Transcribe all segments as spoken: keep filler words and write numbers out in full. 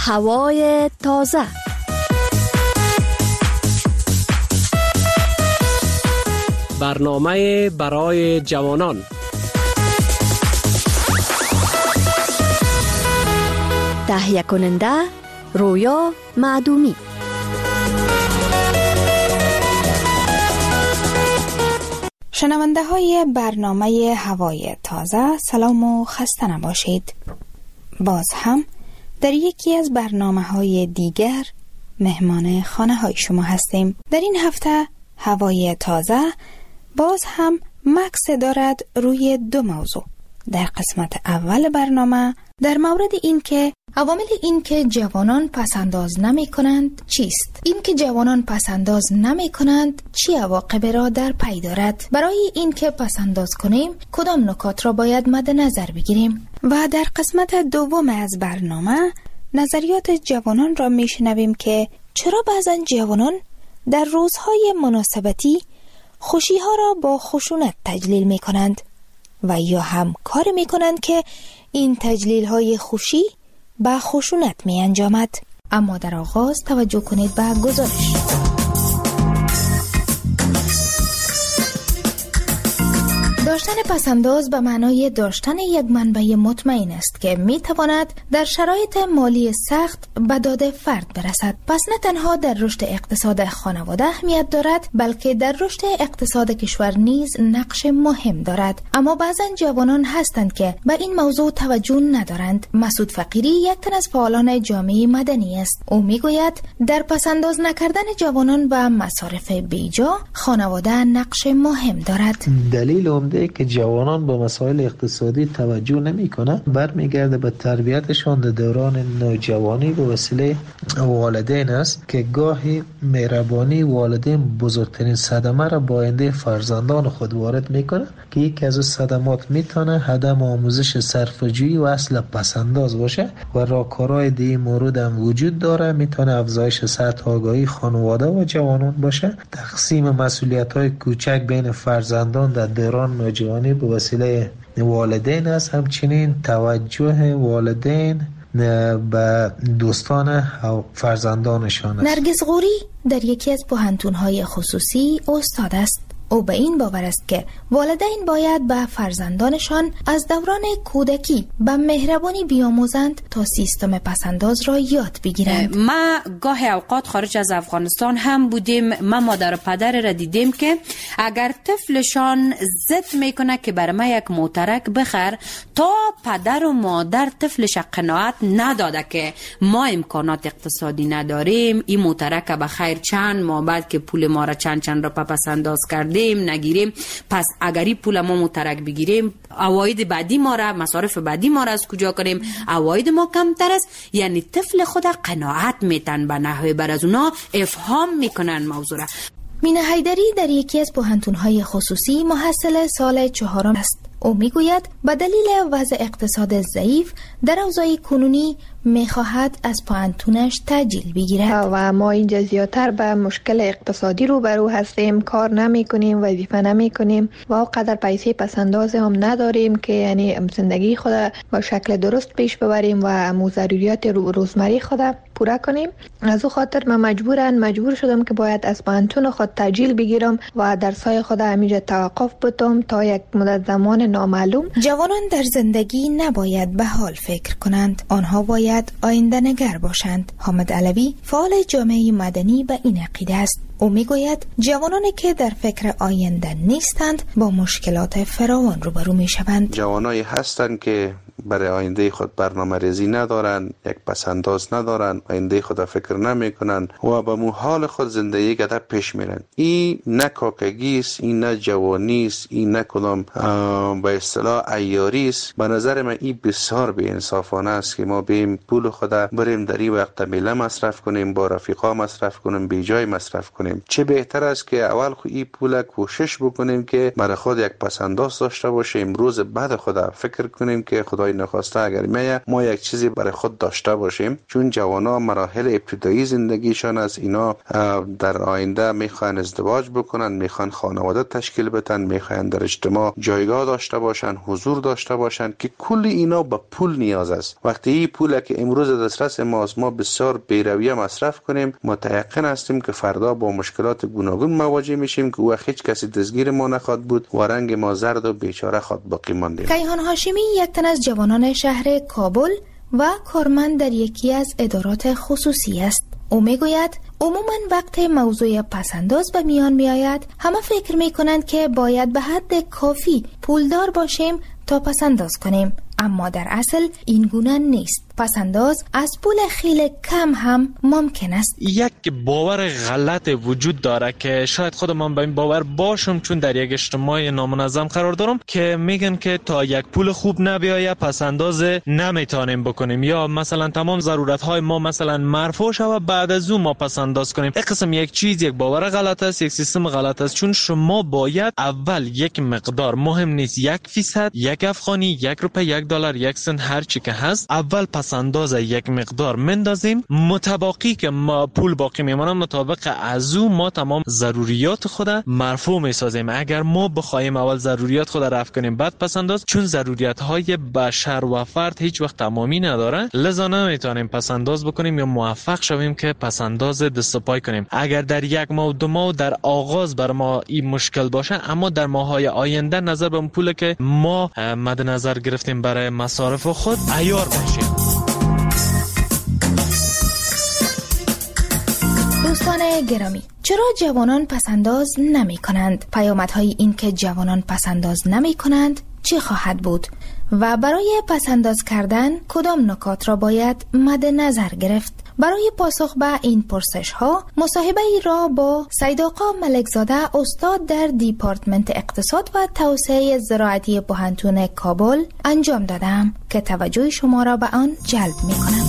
هوای تازه. برنامه برای جوانان. تهیه کننده رویا معدومی. شنونده های برنامه هوای تازه، سلام و خسته نباشید. باز هم در یکی از برنامه های دیگر مهمان خانه های شما هستیم. در این هفته هوای تازه باز هم مکس دارد روی دو موضوع. در قسمت اول برنامه در مورد این که عوامل این که جوانان پسنداز نمی کنند چیست؟ این که جوانان پسنداز نمی کنند چی عواقب را در پی دارد؟ برای این که پسنداز کنیم کدام نکات را باید مد نظر بگیریم؟ و در قسمت دوم از برنامه نظریات جوانان را می شنویم که چرا بعضا جوانان در روزهای مناسبتی خوشی ها را با خشونت تجلیل می کنند و یا هم کار می کنند که این تجلیل های خوشی با خشونت می انجامد. اما در آغاز توجه کنید به گزارش. داشتن پسنداز به معنای داشتن یک منبع مطمئن است که می تواند در شرایط مالی سخت به داد فرد برسد. پس نه تنها در رشد اقتصاد خانواده اهمیت دارد، بلکه در رشد اقتصاد کشور نیز نقش مهم دارد. اما بعضا جوانان هستند که به این موضوع توجه ندارند. مسعود فقیری یک تن از فعالان جامعه مدنی است. او می گوید در پسنداز نکردن جوانان و مصارف بیجا خانواده نقش مهم دارد. دلیل عمده که جوانان به مسائل اقتصادی توجه نمی‌کنند برمیگرده به تربیتشان در دوران نوجوانی به وسیله والدین است که گاهی مهربانی والدین بزرگترین صدمه را با آینده فرزندان خود وارد می‌کنه که یکی از صدمات میتونه عدم آموزش صرفه‌جویی و اصل پسنداز باشه و راهکارهای دیگه مورد هم وجود داره. میتونه افزایش سطح آگاهی خانواده و جوانان باشه، تقسیم مسئولیت‌های کوچک بین فرزندان در دوران نوجوانی به وسیله والدین است، همچنین توجه والدین به دوستان و فرزندانشان است. نرگس غوری در یکی از پوهنتون‌های خصوصی استاد است. او به این باور است که والدین باید به فرزندانشان از دوران کودکی به مهربانی بیاموزند تا سیستم پسنداز را یاد بگیرند. ما گاهی اوقات خارج از افغانستان هم بودیم، ما مادر و پدر را دیدیم که اگر طفلشان ضد میکنه که برای ما یک موترک بخر، تا پدر و مادر طفلش قناعت نداده که ما امکانات اقتصادی نداریم، این موترک بخیر چند ماه بعد که پول ما را چند چند را پسنداز کردیم نگیریم، پس اگری پول ما مترک بگیریم عواید بعدی ما را، مصارف بعدی ما را از کجا کنیم؟ عواید ما کمتر است. یعنی طفل خود قناعت میتن به نحوه بر از اونا افهام میکنن موضوع را. مینه حیدری در یکی از پوهنتون‌های خصوصی محصل سال چهارم است. او میگوید به دلیل وضع اقتصاد ضعیف در اوضاع کنونی میخواهد از پوهنتونش تأجیل بگیرد و ما اینجا زیادتر به مشکل اقتصادی روبرو هستیم، کار نمی کنیم، وظیفه نمی کنیم و اونقدر پیسه پسنداز هم نداریم که یعنی زندگی خود با شکل درست پیش ببریم و ضروریات روزمره خود پورا کنیم. از او خاطر من مجبورن مجبور شدم که باید از پوهنتون خود تأجیل بگیرم و درسای خود همینجا توقف بدم تا یک مدت زمان نامعلوم. جوانان در زندگی نباید به حال فکر کنند، آنها باید آینده نگر باشند. حامد علوی فعال جامعه مدنی به این عقیده است. او میگوید جوانانی که در فکر آینده نیستند با مشکلات فراوان روبرو میشوند. جوانایی هستند که برای آینده خود برنامه ریزی ندارن، یک پسنداز ندارن، آینده خود فکر نمی کنن و به حال خود زندگی گذر پیش میرن. این نه کاکگی است، این نه جوانی است، این نه کدام به اصطلاح عیاری است. به نظر من این بسیار بی انصافانه است که ما بیم پول خود بریم در این وقت میله مصرف کنیم، با رفیقا مصرف کنیم، بی جای مصرف کنیم. چه بهتر است که اول خود این پول کوشش بکنیم که برای خود یک پسنداز داشته باشیم، روز بعد خود فکر کنیم که خدای نخسته اگر میایه ما یک چیزی برای خود داشته باشیم، چون جوانا مراحل ابتدایی زندگیشان از اینا در آینده میخوان ازدواج بکنن، میخوان خانواده تشکیل بدن، میخوان در اجتماع جایگاه داشته باشن، حضور داشته باشن که کل اینا به پول نیاز است. وقتی این پولی که امروز دسترس ماست ما بسیار بی‌رویه مصرف کنیم، متيقن هستیم که فردا با مشکلات گوناگون مواجه میشیم که وقت هیچ کسی دستگیر ما نخواد بود و رنگ ما زرد و بیچاره خود باقی ماندیم. کیهان هاشمی یک تن از جوانان شهر کابل و کارمند در یکی از ادارات خصوصی است. او میگوید عموما وقت موضوع پسنداز به میان می آید همه فکر می کنند که باید به حد کافی پولدار باشیم تا پسنداز کنیم، اما در اصل این گونه نیست. پسنداز از پول خیلی کم هم ممکن است. یک باور غلط وجود داره که شاید خود من به این باور باشم، چون در یک اجتماع نامنظم قرار دارم که میگن که تا یک پول خوب نبیایه پسنداز نمیتونیم بکنیم، یا مثلا تمام ضرورت های ما مثلا مرفوع شود بعد از اون ما پسنداز کنیم. این قسم یک چیز یک باور غلط است، یک سیستم غلط است، چون شما باید اول یک مقدار، مهم نیست یک فیصد، یک افغانی، یک روپیه، یک دلار، یک سنت، هر چی که هست، اول پسنداز یک مقدار مندازیم، متباقی که ما پول باقی میمونه مطابق از او ما تمام ضروریات خود مرفوع میسازیم. اگر ما بخوایم اول ضروریات خود رفع کنیم بعد پسنداز، چون ضروریات های بشر و فرد هیچ وقت تمامی نداره، لذا نمیتونیم پسنداز بکنیم یا موفق شویم که پسنداز دست و پای کنیم. اگر در یک ماه دو ماه در آغاز بر ما این مشکل باشه، اما در ماهای آینده نظر به اون پول که ما مد نظر گرفتیم برای مصارف خود عیار باشیم. دوستان گرامی، چرا جوانان پسنداز نمی کنند؟ پیامدهای این که جوانان پسنداز نمی کنند چی خواهد بود؟ و برای پسنداز کردن کدام نکات را باید مد نظر گرفت؟ برای پاسخ به این پرسش ها مصاحبه ای را با سید آقا ملکزاده استاد در دیپارتمنت اقتصاد و توسعه زراعتی پوهنتون کابل انجام دادم که توجه شما را به آن جلب می کنم.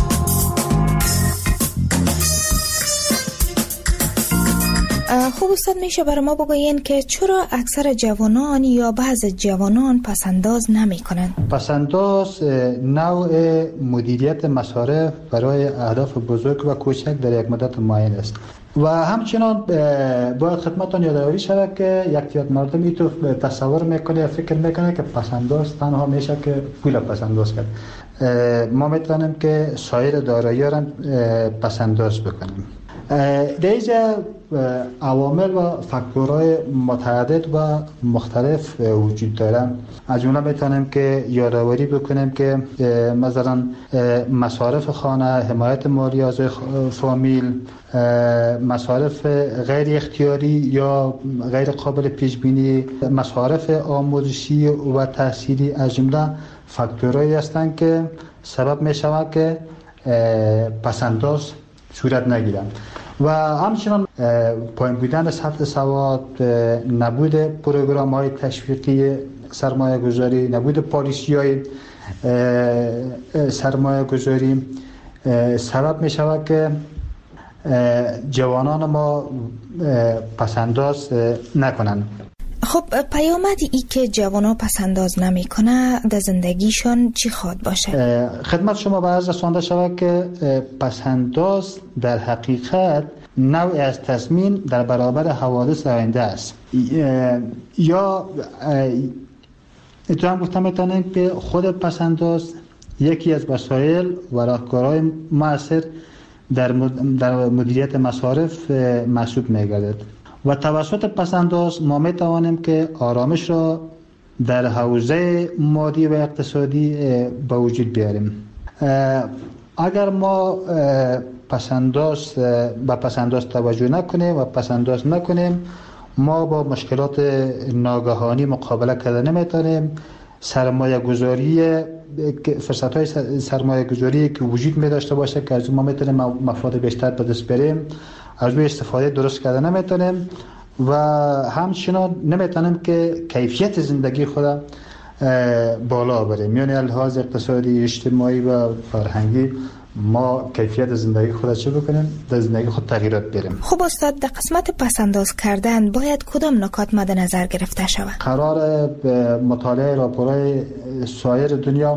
خوب استاد، میشه برای ما بگوین که چرا اکثر جوانان یا بعض جوانان پسنداز نمی کنند؟ پسنداز نوع مدیریت مصارف برای اهداف بزرگ و کوچک در یک مدت معین است و همچنان باید خدمتتان یادآوری شود که یک تعداد مردمی تو تصور میکنه یا فکر میکنه که پسنداز تنها میشه که پول پسنداز کرد. ما میتونیم که سایر دارایی‌ها را پسنداز بکنیم. در اینجا عوامل و فاکتورهای متعدد و مختلف وجود دارن. از جمله میتونیم که یادآوری بکنیم که مثلا مصارف خانه، حمایت مالی از فامیل، مصارف غیر اختیاری یا غیر قابل پیش بینی، مصارف آموزشی و تحصیلی از جمله فاکتورهایی هستند که سبب میشود که پسنداز صورت نگیرند. و همچنان پایین بودن سطح سواد، نبود پروگرام های تشویقی سرمایه گذاری، نبود پالیسی های سرمایه گذاری سبب می شود که جوانان ما پسنداز نکنند. خب پیامدی ای که جوانان پسنداز نمی کنه در زندگیشان چی خواد باشه؟ خدمت شما به عرض رسانده شود که پسنداز در حقیقت نوعی از تضمین در برابر حوادث آینده است. یا تو هم گفتم میتونیم که خود پسنداز یکی از وسایل و راهکارهای مؤثر در مدیریت مصارف محسوب میگردد و توسط پسنداز ما می توانیم که آرامش را در حوزه مادی و اقتصادی به وجود بیاریم. اگر ما پسنداز به پسنداز توجه نکنیم و پسنداز نکنیم، ما با مشکلات ناگهانی مقابله کردن نمیتونیم. سرمایه گذاری، فرصت های سرمایه گذاری که وجود می داشته باشه که از ما میتونیم مفاد بیشتر به دست بریم، از روی استفاده درست کردن نمیتونیم و همچنان نمیتونیم که کیفیت زندگی خود بالا بریم. یعنی لحاظ اقتصادی، اجتماعی و فرهنگی ما کیفیت زندگی خود چه بکنیم؟ در زندگی خود تغییرات بریم. خب استاد، در قسمت پسنداز کردن باید کدام نکات مد نظر گرفته شود؟ قرار به مطالعه راپورهای سایر دنیا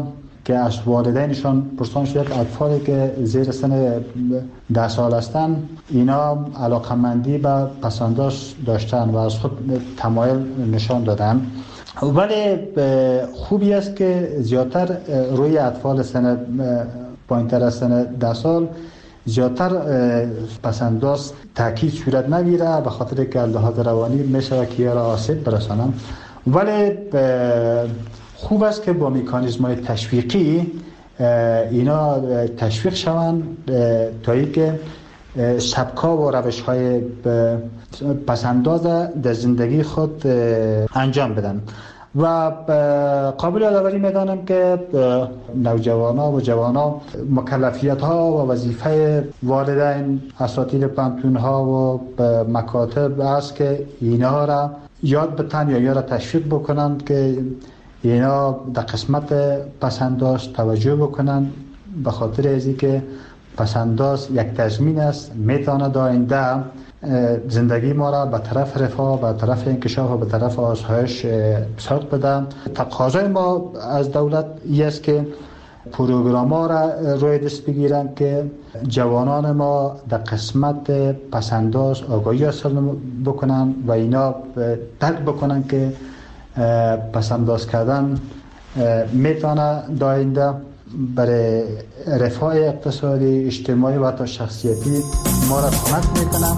که از والدینشان پرسان شد اطفالی که زیر سن ده سال هستند اینا علاقمندی به پسنداز داشتن و از خود تمایل نشان دادن. ولی خوبی است که زیادتر روی اطفال سن پایین‌تر از سن ده سال زیادتر پسنداز تاکید صورت نگیره به خاطر که لحاظ روانی میشه که را آسیب برسانم. ولی خوب است که با مکانیزم های تشویقی اینا تشویق شوند تا اینکه سبکا و روش های پسنداز در زندگی خود انجام بدن. و قابل یادآوری میدانم که نوجوانا و جوانا مکلفیت ها و وظیفه والدین، اساتید پانتون ها و مکاتب است که اینا را یاد بتن یا یا را تشویق بکنند که اینا در قسمت پسنداز توجه بکنند، به خاطر ازی که پسنداز یک تضمین است میتواند آینده زندگی ما را به طرف رفاه، به طرف انکشاف و به طرف آسایش سوق بده. تقاضای ما از دولت این است که پروگرام ها را روی دست بگیرن که جوانان ما در قسمت پسنداز آگاهی حاصل بکنن و اینا درک بکنن که پسنداز کردن میتونه داینده برای رفاه اقتصادی، اجتماعی و حتی شخصیتی ما را کمک میکنن.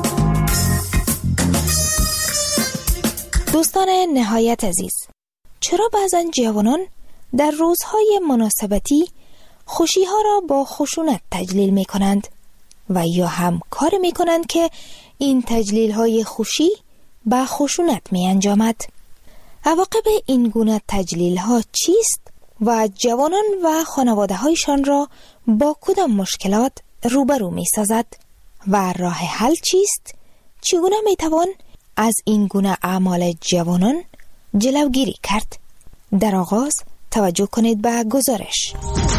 دوستان نهایت عزیز، چرا بعضا جوانان در روزهای مناسبتی خوشی ها را با خشونت تجلیل می کنند و یا هم کار می کنند که این تجلیل های خوشی با خشونت می انجامد؟ عواقب این گونه تجلیل ها چیست و جوانان و خانواده هایشان را با کدام مشکلات روبرو می سازد و راه حل چیست؟ چگونه می توان از این گونه اعمال جوانان جلوگیری کرد؟ در آغاز توجه کنید به گزارش.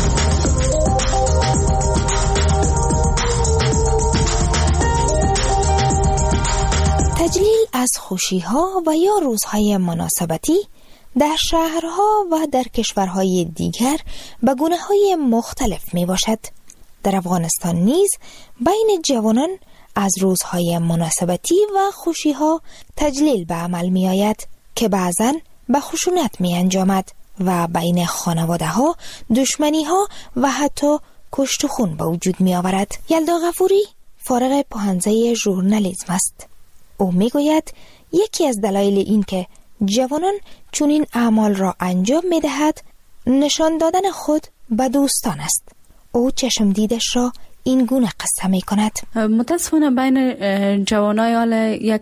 تجلیل از خوشی‌ها و یا روزهای مناسبتی در شهرها و در کشورهای دیگر به گونه‌های مختلف می باشد. در افغانستان نیز بین جوانان از روزهای مناسبتی و خوشی‌ها تجلیل به عمل می آید که بعضاً به خشونت می انجامد و بین خانواده ها دشمنی ها و حتی کشت و خون به وجود می آورد. یلدا غفوری فارغ پوهنځی ژورنالیسم است. او می گوید یکی از دلایل این که جوانان چنین اعمال را انجام می دهد نشان دادن خود به دوستان است. او چشم دیدش را این گونه قصه می کند. متاسفانه بین جوانای حال یک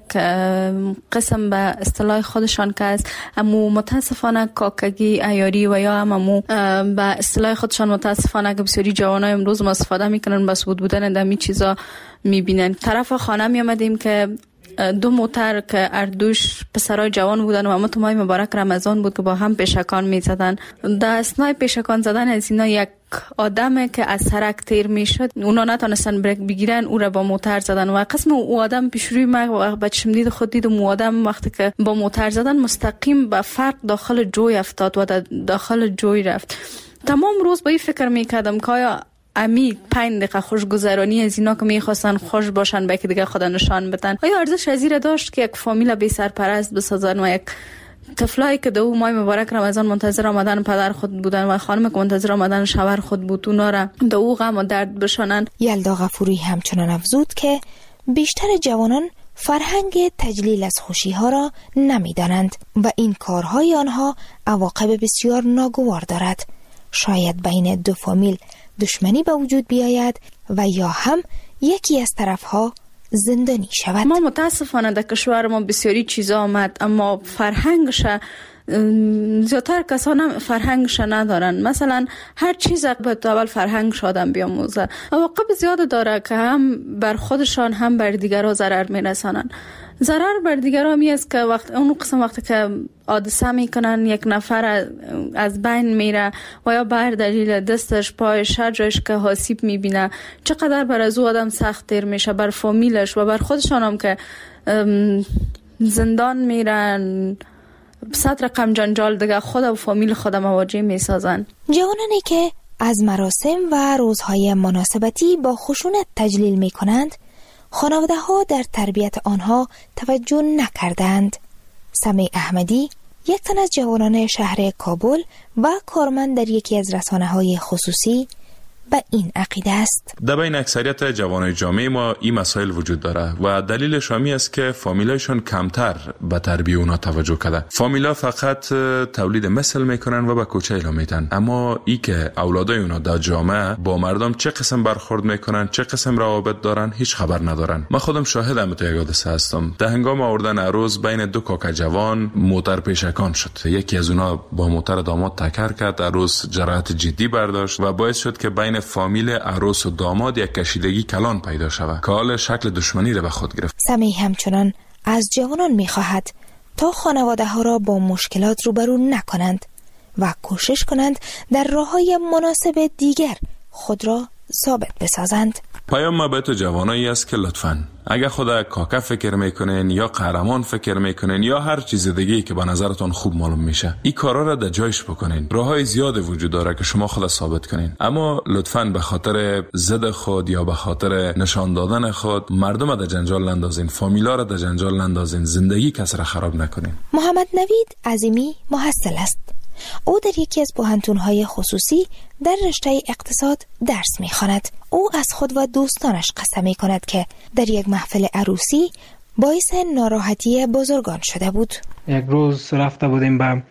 قسم به اصطلاح خودشان که است، امو متاسفانه کاکگی، عیاری و یا امو به اصطلاح خودشان متاسفانه که بسیاری جوانای امروز ما استفاده میکنن بس بود بودن دمی چیزا میبینن. طرف خانه می آمدیم که دو موتر که اردوش پسرای جوان بودن و اما تو ماه مبارک رمضان بود که با هم پیشکان می زدن. در اثنای پیشکان زدن از اینا یک آدم که از سرک تیر می شد، اونا نتونستن بریک بگیرن، او را با موتر زدن و قسم او آدم پیش روی ما با چشم دید خود دیدم او آدم وقتی که با موتر زدن مستقیم به فرق داخل جوی افتاد و داخل جوی رفت. تمام روز با این فکر می کردم که آیا امی پنج دقیقه خوشگذرانی از اینا که میخواستن خوش باشن به که دیگه خدا نشان بدن، آیا ارزش از این داشت که یک فامیل بی سرپرست بسازن و یک طفلایی که دو ماه مبارک رمضان منتظر آمدن پدر خود بودن و خانم که منتظر آمدن شوهر خود بود اونا را دو غم و درد بشانن؟ یلدا غفوری همچنان افزود که بیشتر جوانان فرهنگ تجلیل از خوشی ها را نمیدانند و این کارهای آنها عواقب بسیار ناگوار دارد. شاید بین دو فامیل دشمنی به وجود بیاید و یا هم یکی از طرفها زندانی شود. ما متاسفانه در کشور ما بسیاری چیزا آمد اما فرهنگش زیادتر کسان فرهنگش ندارن. مثلا هر چیز به اول فرهنگش آدم بیاموزه. عواقب زیاد داره که هم بر خودشان هم بر دیگرها ضرر میرسانن. ضرر بر دیگرها می است که وقت اون قسم وقتی که حادثه میکنن یک نفر از بین میره و یا بر دلیل دستش پایش هر جایش که آسیب میبینه چقدر بر از او آدم سخت تیر میشه، بر فامیلش و بر خودشان هم که زندان میرن صد رقم جنجال دیگه خود و فامیل خود مواجه می سازن. جوانانی که از مراسم و روزهای مناسبتی با خشونت تجلیل می کنند، خانواده ها در تربیت آنها توجه نکردند. سمیع احمدی، یک تن از جوانان شهر کابل و کارمند در یکی از رسانه‌های خصوصی، به این عقیده است. در بین اکثریت جوانای جامعه ما این مسائل وجود داره و دلیلش همی است که فامیلایشون کمتر به تربیت اونا توجه کرده. فامیلا فقط تولید مثل میکنن و به کوچه اعلام میدن، اما ای که اولادای اونا در جامعه با مردم چه قسم برخورد میکنن، چه قسم روابط دارن، هیچ خبر ندارن. من خودم شاهدم تو یک حادثه هستم. در هنگام آوردن عروس بین دو کاکا جوان موتر پیشکان شد. یکی از اونا با موتر داماد تکر کرد، عروس جراحت جدی برداشت و باعث شد که بین فامیل عروس و داماد یک کشیدگی کلان پیدا شود که حال شکل دشمنی را به خود گرفت. سمیع همچنان از جوانان می‌خواهد تا خانواده ها را با مشکلات روبرو نکنند و کوشش کنند در راه‌های مناسب دیگر خود را ثابت بسازند. پیام ما به تو جوانایی است که لطفاً اگر خدا کاکا فکر میکنین یا قهرمان فکر میکنین یا هر چیز دیگه‌ای که به نظرتون خوب معلوم میشه، این کارا را در جایش بکنین. راههای زیاد وجود داره که شما خود ثابت کنین، اما لطفاً به خاطر ضد خود یا به خاطر نشان دادن خود مردم را در جنجال نندازین، فامیلا را در جنجال نندازین، زندگی کس را خراب نکنین. محمد نوید عظیمی محصل است. او در یکی از پوهنتون‌های خصوصی در رشته اقتصاد درس می‌خواند. او از خود و دوستانش قسم می‌کند که در یک محفل عروسی باعث ناراحتی بزرگان شده بود. یک روز رفته بودیم به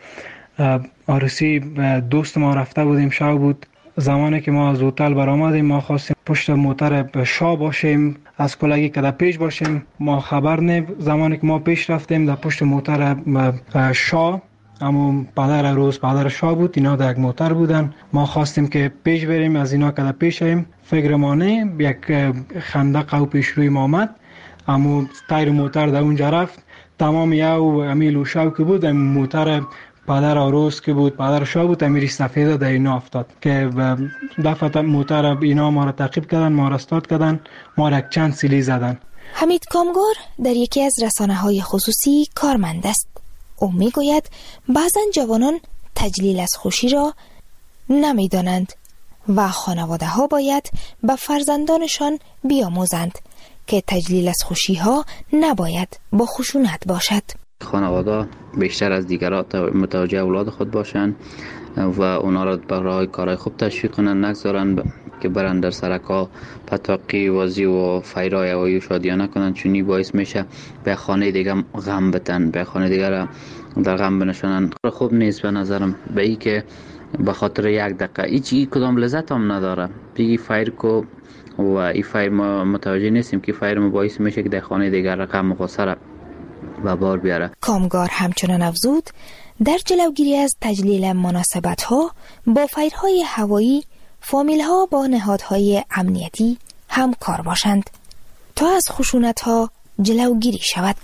عروسی، دوست ما رفته بودیم، شب بود. زمانی که ما از هتل برآمدیم ما خواستیم پشت موتر شاه باشیم، از کلگی که در پیش باشیم. ما خبر نه، زمانی که ما پیش رفتیم در پشت موتر شاه، اما پدر عروس پدر شاه بود، اینا در یک موتر بودن. ما خواستیم که پیش بریم، از اینا که در پیش ایم فکر ما نه، یک خندق او پیش روی ما آمد، اما تایر موتر در اونجا رفت. تمام یو امیل و شو که بود، موتر پدر عروس که بود پدر شاه بود، امیر سفید در اینا افتاد که دفعه موتر اینا ما را تعقیب کردن، ما را استاد کردن، ما را چند سیلی زدن. حمید کامگار در یکی از رسانه‌های خصوصی کارمند است. او میگوید بعضن جوانان تجلیل از خوشی را نمیدانند و خانواده ها باید به فرزندانشان بیاموزند که تجلیل از خوشی ها نباید با خشونت باشد. خانواده بیشتر از دیگران متوجه اولاد خود باشند و اونا را به راه کارهای خوب تشویق کنند، نگذارند ب... که برن در سرکا پتاقی وازی و فیرای و شادیانه کنند، چونی باعث میشه به خانه دیگه غم بتن، به خانه دیگه را در غم بنشانن. خوب نیست به نظرم به ای که به خاطر یک دقیقه هیچ کدام لذت هم نداره بگی فایر کو و این فایر ما متوجه نیستیم که فایر ما باعث میشه که در خانه دیگه را غم و غصه را به بار بیاره. کامگار همچنان افزود در جلوگیری از تجلیل مناسبت ها با فایرهای هوایی فامیل ها با نهادهای امنیتی همکار باشند تا از خشونت ها جلوگیری شود.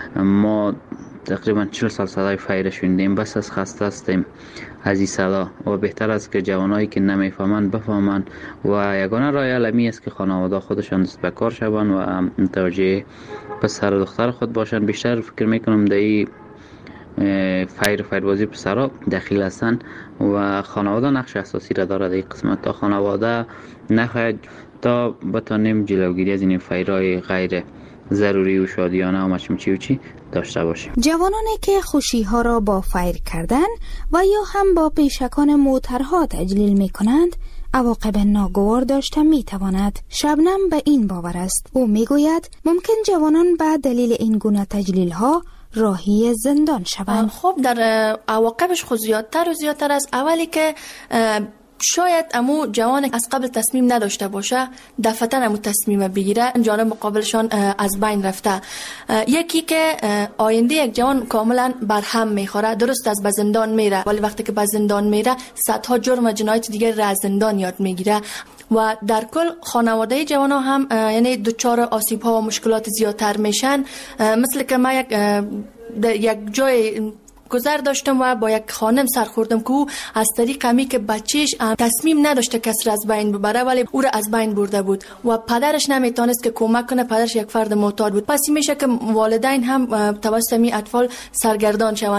ما تقریبا چهل سال صدای فایر شنیدیم، بس از خسته هستیم از این صدا و بهتر است که جوانایی که نمیفهمند بفهمند و یگانه راه حل است که خانواده خودشان دست به کار شوند و متوجه پسر و دختر خود باشند. بیشتر فکر میکنم در این فایر فایربازی پسرها دخیل هستند و خانواده نقش اساسی را دارد. این قسمت تا خانواده نخواهد تا بتانیم جلوگیری از این فایرهای غیر ضروری و شادیانه و مچمچی و چی داشته باشیم. جوانانی که خوشی ها را با فایر کردن و یا هم با پیشکان موترها تجلیل می کنند عواقب ناگوار داشته می تواند. شبنم به این باور است. او می گوید ممکن جوانان به دلیل این گونه تجلیل ها راهی زندان شوند. خب در عواقبش خود زیادتر و زیادتر است. اولی که شاید امو جوان از قبل تصمیم نداشته باشه دفعتاً امو تصمیم بگیره، جانب مقابلشان از بین رفته. یکی که آینده یک جوان کاملا برهم میخوره، درست از زندان میره ولی وقتی که به زندان میره صدها جرم و جنایت دیگر را از زندان یاد میگیره و در کل خانواده جوان ها هم یعنی دوچار آسیب ها و مشکلات زیادتر میشن. مثل که ما یک یک جای گذر داشتم و با یک خانم سر خوردم که او از طریق همی که بچهش تصمیم نداشته کس را از بین ببره ولی او را از بین برده بود و پدرش نمیتونست که کمک کنه، پدرش یک فرد معتاد بود. پس میشه که والدین هم توسط می اطفال سرگردان شوند.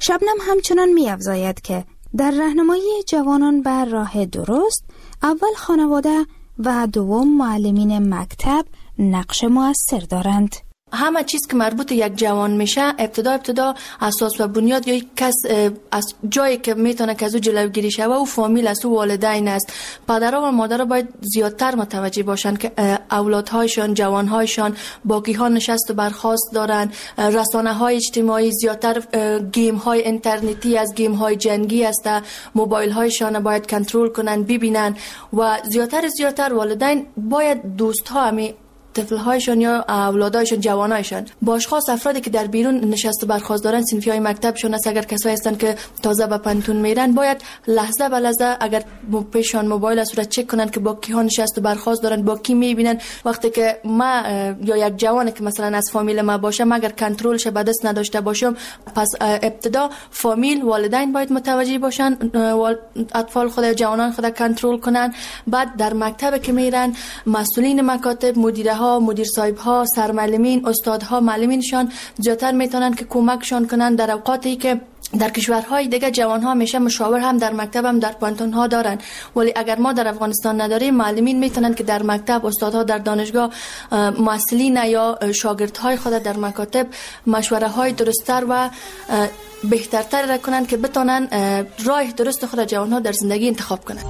شبنم همچنان می افزاید که در راهنمایی جوانان بر راه درست اول خانواده و دوم معلمین مکتب نقش مؤثر دارند. همه چیز که مربوط یک جوان میشه ابتدا ابتدا اساس و بنیاد یا یک کس از جایی که میتونه که از او جلوگیری شوه و فامیل است و والدین است. پدرها و مادرها باید زیادتر متوجه باشند که اولادهایشان جوانهایشان باقی ها نشست و برخاست دارن. رسانه های اجتماعی زیادتر گیم های اینترنتی از گیم های جنگی است، موبایل هایشان باید کنترل کنن ببینن و زیادتر زیادتر والدین باید دوست ها همی طفل‌هایشان یا اولادایشان جوانایشان با اشخاص افرادی که در بیرون نشست و برخاست دارن صنفی‌های مکتبشون است، اگر کسایی هستن که تازه به پنتون میرن باید لحظه به لحظه اگر پیشان موبایل است را چک کنن که با کی ها نشست و برخاست دارن، با کی میبینن. وقتی که ما یا یک جوانی که مثلا از فامیل ما باشه اگر کنترلش به دست نداشته باشم، پس ابتدا فامیل والدین باید متوجه باشن، اطفال خود یا جوانان خود کنترل کنن. بعد در مکتب که میرن مسئولین مکاتب، مدیره ها، مدیر صاحب ها، سرمعلمین، استادها، معلمینشان زیادتر میتونن که کمکشان کنن در اوقاتی که در کشورهای دیگه جوان ها میشه مشاور هم در مکتب هم در پانتون ها دارن، ولی اگر ما در افغانستان نداریم معلمین میتونن که در مکتب، استادها در دانشگاه، مسئولین یا شاگردهای خود در مکاتب مشوره های درست‌تر و بهترتر را کنن که بتونن راه درست خود جوان ها در زندگی انتخاب کنن.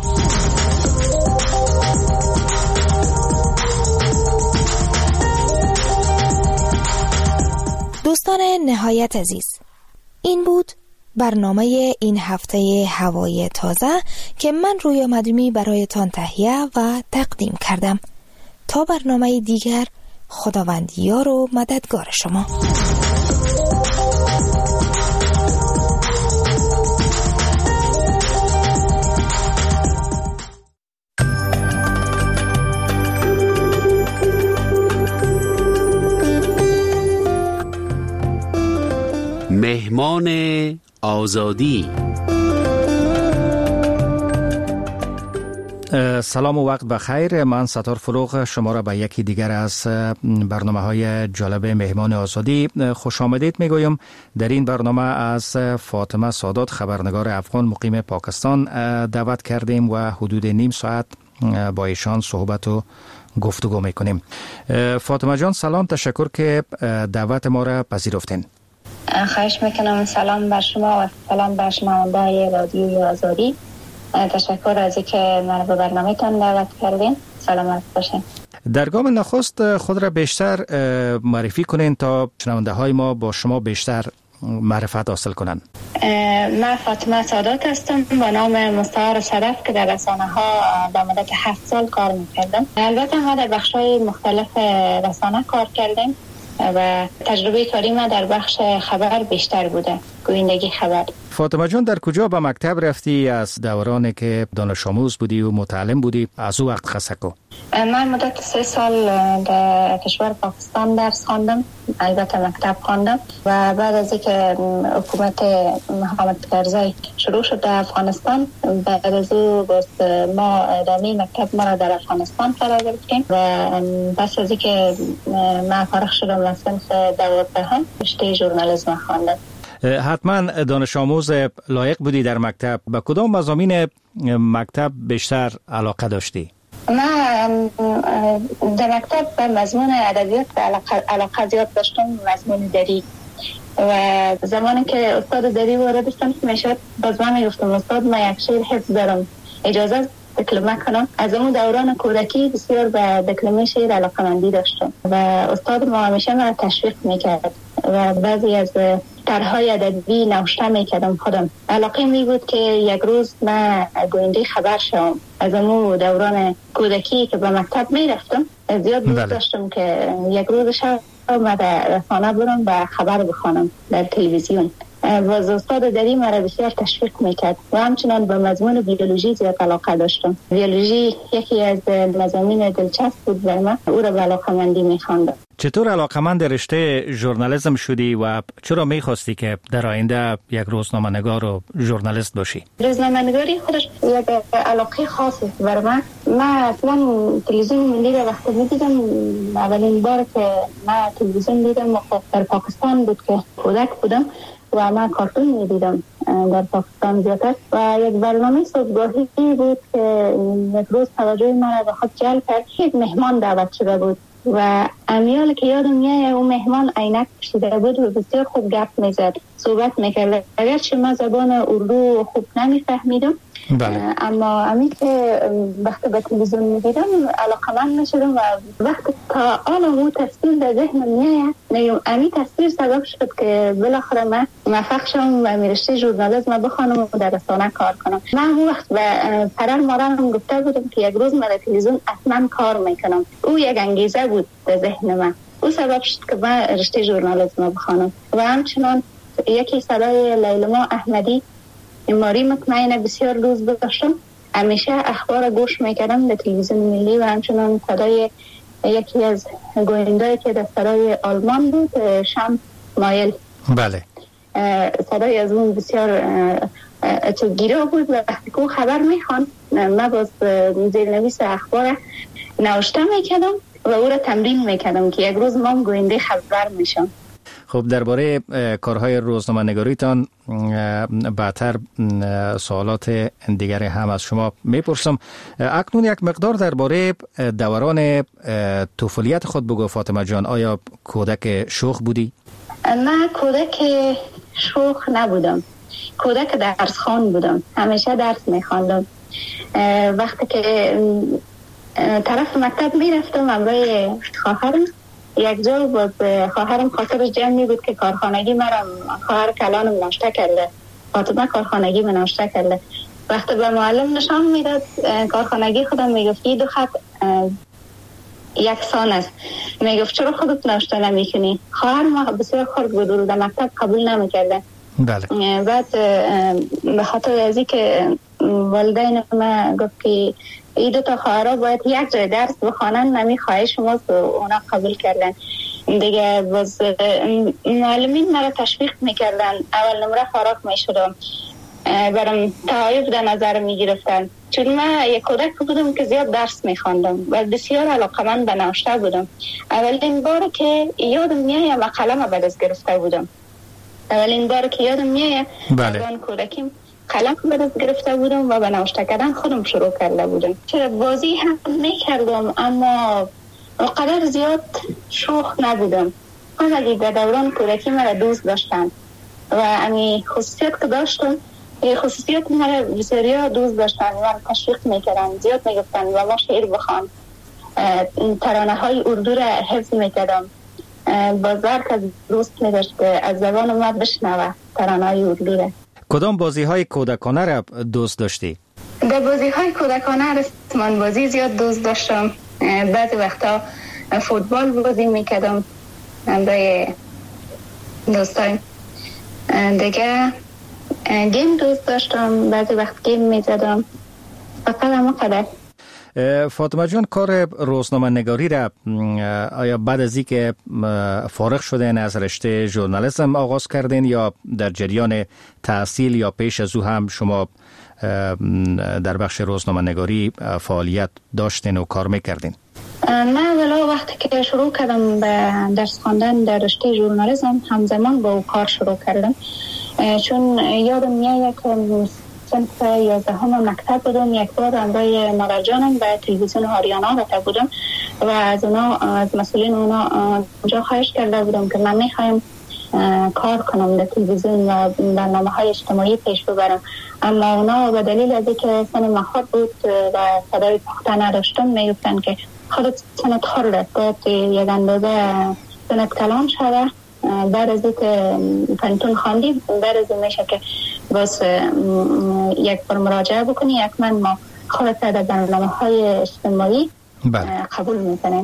دوستان نهایت عزیز، این بود برنامه این هفته هوای تازه که من رویا مدومی برایتان تهیه و تقدیم کردم. تا برنامه دیگر، خداوند یار و مددگار شما. مهمان آزادی. سلام و وقت بخیر. من ستار فروغ شما را به یکی دیگر از برنامه های جالب مهمان آزادی خوش آمدید میگویم. در این برنامه از فاطمه سادات، خبرنگار افغان مقیم پاکستان، دعوت کردیم و حدود نیم ساعت با ایشان صحبت و گفتگو میکنیم. فاطمه جان سلام، تشکر که دعوت ما را پذیرفتین. خواهش میکنم. سلام بر شما و سلام بر شنونده‌های رادیوی آزادی. تشکر از اینکه من به برنامه‌تان دعوت کردین. سلامت باشین. در گام نخست خود را بیشتر معرفی کنین تا شنونده‌های ما با شما بیشتر معرفت حاصل کنن. من فاطمه سادات هستم با نام مستعار صدف که در رسانه‌ها در مدت هفت سال کار می‌کردم. البته ما در بخش‌های مختلف رسانه کار کردیم و تجربه کاری ما در بخش خبر بیشتر بوده، گویندگی خبر. فاطمه جان در کجا به مکتب رفتی؟ از دورانی که دانش آموز بودی و متعلم بودی از او وقت خسکو؟ من مدت سه سال در کشور پاکستان درس خواندم، البته مکتب خواندم و بعد از اینکه حکومت محمد کرزی شروع شد در افغانستان، بعد از او باز ما ادامه مکتب ما را در افغانستان قرار گرفتیم و پس از اینکه من فارغ شدم از صنف دوازدهم رشته ژورنالیسم خواندم. حتما دانش آموز لایق بودی در مکتب. به کدام مضامین مکتب بیشتر علاقه داشتی؟ من در مکتب به مضمون ادبیات علاقه, علاقه زیاد داشتم، مضمون دری. و زمانی که استاد دری وارد شدم میشد باز من میگفتم استاد من یک شعر حفظ دارم، اجازه دکلمه کنم. از اون دوران کودکی بسیار به دکلمه شعر علاقه‌مندی داشتم و استاد ما همیشه من تشویق میکرد و بعضی از طرح‌های ادبی نوشته میکردم خودم. علاقه می بود که یک روز من گوینده خبر شوم. از اون دوران کودکی که به مکتب میرفتم زیاد دوست داشتم که یک روز شب من در رسانه برم و خبر بخوانم در تلویزیون. و استاد دری مرا بسیار تشویق میکرد و همچنان به مضمون بیولوژی زیاد علاقه داشتم. بیولوژی یکی از مضامین دلچسب بود برای من، او را به علاقه‌مندی میخواندم. چطور علاقه‌مند رشته ژورنالیسم شدی و چرا میخواستی که در آینده یک روزنامه‌نگار و ژورنالیست باشی؟ روزنامه‌نگاری خودش یک علاقه خاصه برای من. من اصلا تلویزیون ملی را وقتی می‌دیدم، اولین بار که من تلویزیون دیدم در پاکستان بود که کودک بودم و من کارتون میدیدم در پاکستان زیادتر و یک برنامه صبحگاهی بود که یک روز توجه من به خود جلب کرد. یک مهمان دعوت شده بود و امیال که یادم میاد اون مهمان عینک پوشیده بود و بسیار خوب گپ میزد، صحبت میکرد. اگرچه من زبان اردو خوب نمیفهمیدم، بله. اما امی که وقتی به تلویزیون میدیدم علاقمند میشدم و وقتی تا آن اون تصویر در ذهنم میاد میگم امی تصویر سبب شد که بالاخره من موفق شم و رشته ژورنالیسم بخوانم و در رسانه کار کنم. من اون وقت به پدر مادرم گفته بودم که یک روز من در تلویزیون اصلا کار میکنم. او یک انگیزه بود در ذهن من، او سبب شد که من رشته ژورنالیسم بخوانم. و همچنان یکی صدای لیلما احمدی ماری مطمئنه بسیار دوست داشتم، همیشه اخبار گوش میکردم در تلویزیون ملی و همچنان صدای یکی از گوینده‌ای که در صدای آلمان بود، شم مایل. بله. صدای از اون بسیار گیرا بود و وقتی که خبر میخوان من باز زیرنویس اخبار نوشته میکردم و او را تمرین میکردم که یک روز ما گوینده خبر میشم. خب درباره کارهای روزنامه نگاریتان بعدتر سوالات دیگر هم از شما میپرسم. اکنون یک مقدار درباره دوران طفولیت خود بگو فاطمه جان. آیا کودک شوخ بودی؟ من کودک شوخ نبودم، کودک درس خوان بودم، همیشه درس میخواندم. وقتی که طرف مکتب میرفتم همراه خواهرم، یک جا باز خواهرم خاطرش جمعی بود که کارخانگی مرم خواهر کلانم ناشته کرده، فاطمه کارخانگی من ناشته کرده. وقتی به معلم نشان میداد کارخانگی خودم میگفت دو خط یکسان است، میگفت چرا خودت ناشته نمیکنی؟ خواهر ما بسیار خرد بود و در مکتب قبول نمیکرده. بله. بعد به خاطر ازی که والدین ما گفت که این دو تا خواهرها باید یک جای درس بخوانن، نمی خواهش شماست و اونا قبول کردن دیگه. باز معلمین مرا تشویق میکردن، اول نمره فراغ میشدم، برام تحایف در نظر میگرفتن چون من یک کودک بودم که زیاد درس میخواندم و بسیار علاقمند به نوشته بودم. اولین بار که یادم میاد من قلم به دست گرفته بودم، اولین بار که یادم میاد بله. کودکیم قلم به دست گرفته بودم و به نوشته کردن خودم شروع کرده بودم. چرا بازی هم میکردم اما قدر زیاد شوخ نبودم. همه در دوران کودکی مرا دوست داشتن و امی خصوصیت که داشتم، این خصوصیت مرا بسیار دوست داشتن و تشویق میکردن، زیاد میگفتن و ما شعر بخوان، ترانه های اردو را حفظ میکردم. بازار که دوست میداشت که از زبان ما بشنوه ترانه های اردو را. کدام بازی های کودکانه را دوست داشتی؟ در بازی های کودکانه رسمان بازی زیاد دوست داشتم. بعضی وقتا فوتبال بازی میکردم با دوستان دیگه، گیم دوست داشتم، بعضی وقت گیم میزدم. فقط همه قدر. فاطمه جان، کار روزنامه نگاری را آیا بعد از اینکه فارغ شدین از رشته ژورنالیسم آغاز کردین یا در جریان تحصیل یا پیش از او هم شما در بخش روزنامه نگاری فعالیت داشتین و کار میکردین؟ من ولی وقتی که شروع کردم به درس خواندن در رشته ژورنالیسم همزمان با او کار شروع کردم، چون یادم میاد که صنف یازدهم مکتب بودم، یک بار همراه مادر جانم به تلویزیون آریانا رفته بودم و از اونا از مسئولین اونا اونجا خواهش کرده بودم که من میخوایم کار کنم در تلویزیون و برنامه های اجتماعی پیش ببرم، اما اونا به دلیل از اینکه سن مخاط بود و صدای پخته نداشتم میگفتن که خودت سنت خورده، باید یک اندازه سنت کلان شده، بعد از اینکه پنتون خواندی بعد از این میشه که باز یک بار مراجعه بکنی، یک من ما خودت در برنامه های اجتماعی قبول میکنیم.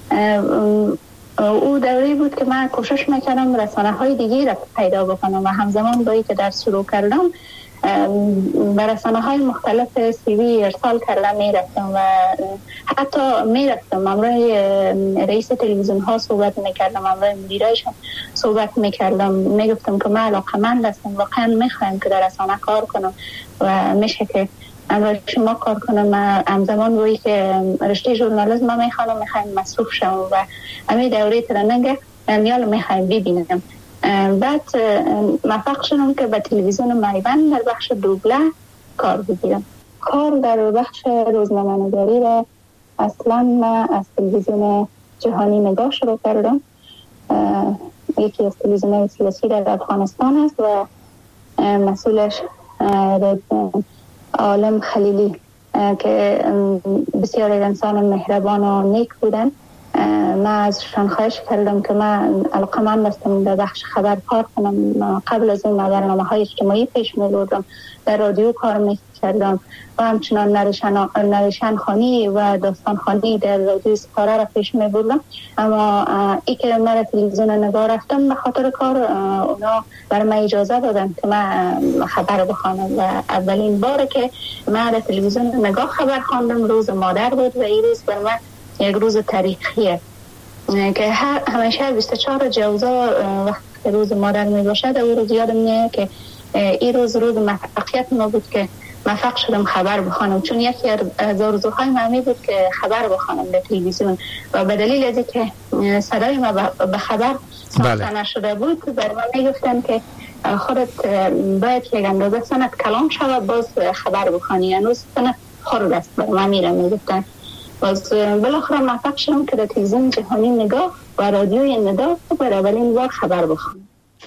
او دوری بود که من کوشش میکردم رسانه های دیگه را پیدا بکنم و همزمان با این که درس شروع کردم به رسانه های مختلف سیوی ارسال کردم میرفتم و حتی میرفتم همراه رئیس تلویزیون ها صحبت میکردم، همراه مدیرایشان صحبت میکردم، میگفتم که من علاقمند هستم، واقعا میخوایم که در رسانه کار کنم و میشه که همراه شما کار کنم. همزمان روی که رشته ژورنالیسم میخوانم، میخوایم مصروف شم و همین دوره ترننگ میال میخوایم ببینم بعد موفق شدم که به تلویزیون میوند در بخش دوبله کار بگیرم. کار در بخش روزنامه‌نگاری را اصلا من از تلویزیون جهانی نگاه شروع کردم. یکی از تلویزیون‌های سیاسی در افغانستان است و مسئولش عالم خلیلی که بسیار انسان مهربان و نیک بودن. من ازشان خواهش کردم که من علاقه‌مند هستم در بخش خبر کار کنم. قبل از این برنامه‌های اجتماعی پیش می‌بردم، در رادیو کار می‌کردم و همچنان نریشن نریشن خوانی و داستان خوانی در رادیو سپاره را پیش می‌بردم. اما ای که من تلویزیون نگاه رفتم به خاطر کار اونا برای من اجازه دادن که من خبر بخوانم و اولین باره که من در تلویزیون نگاه خبر خواندم روز مادر بود و این روز برای من یک روز تاریخیه که هر همیشه بیست و چهار جوزا وقت روز مادر می باشد او روز یادم میاد که این روز روز موفقیت ما بود که موفق شدم خبر بخوانم، چون یکی از آرزوهای من بود که خبر بخوانم در تلویزیون و به دلیل از اینکه صدای ما به خبر ساخته نشده بود بر من میگفتن که خودت باید یک اندازه سنت کلام شود باز خبر بخوانی، هنوز سنت خورد است بر من میره میگفتن. باز بالاخره موفق شدم که در تلویزیون جهانی نگاه و رادیوی نگاه برای اولین بار خبر بخوانم.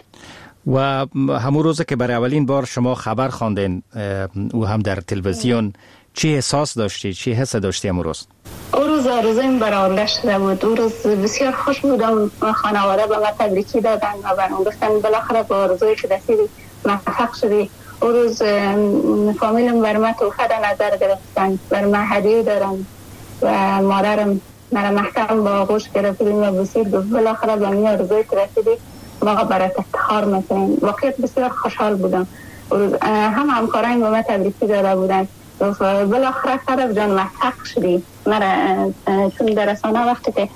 و همون روز که برای اولین بار شما خبر خواندین او هم در تلویزیون چی احساس داشتی؟ چی حس داشتی همون روز؟ او روز آرزویم برآورده شده بود. او روز بسیار خوش بودم. خانواده به من تبریکی دادن و برام گفتن بالاخره با آرزویی که رسیدی موفق شدی. او روز فامیلم بر من تحفه در نظر گرفتن، بر من هدیه دارن و مادرم مرا محکم با آغوش گرفتیم و بسید و بالاخره به من آرزویی که رسیدی واقعا برای افتخار میکنیم. واقعا بسیار خوشحال بودم. هم همکاران به من تبریکی داده بودن. بالاخره صدف جان موفق شدی. مرا چون در رسانه وقتی که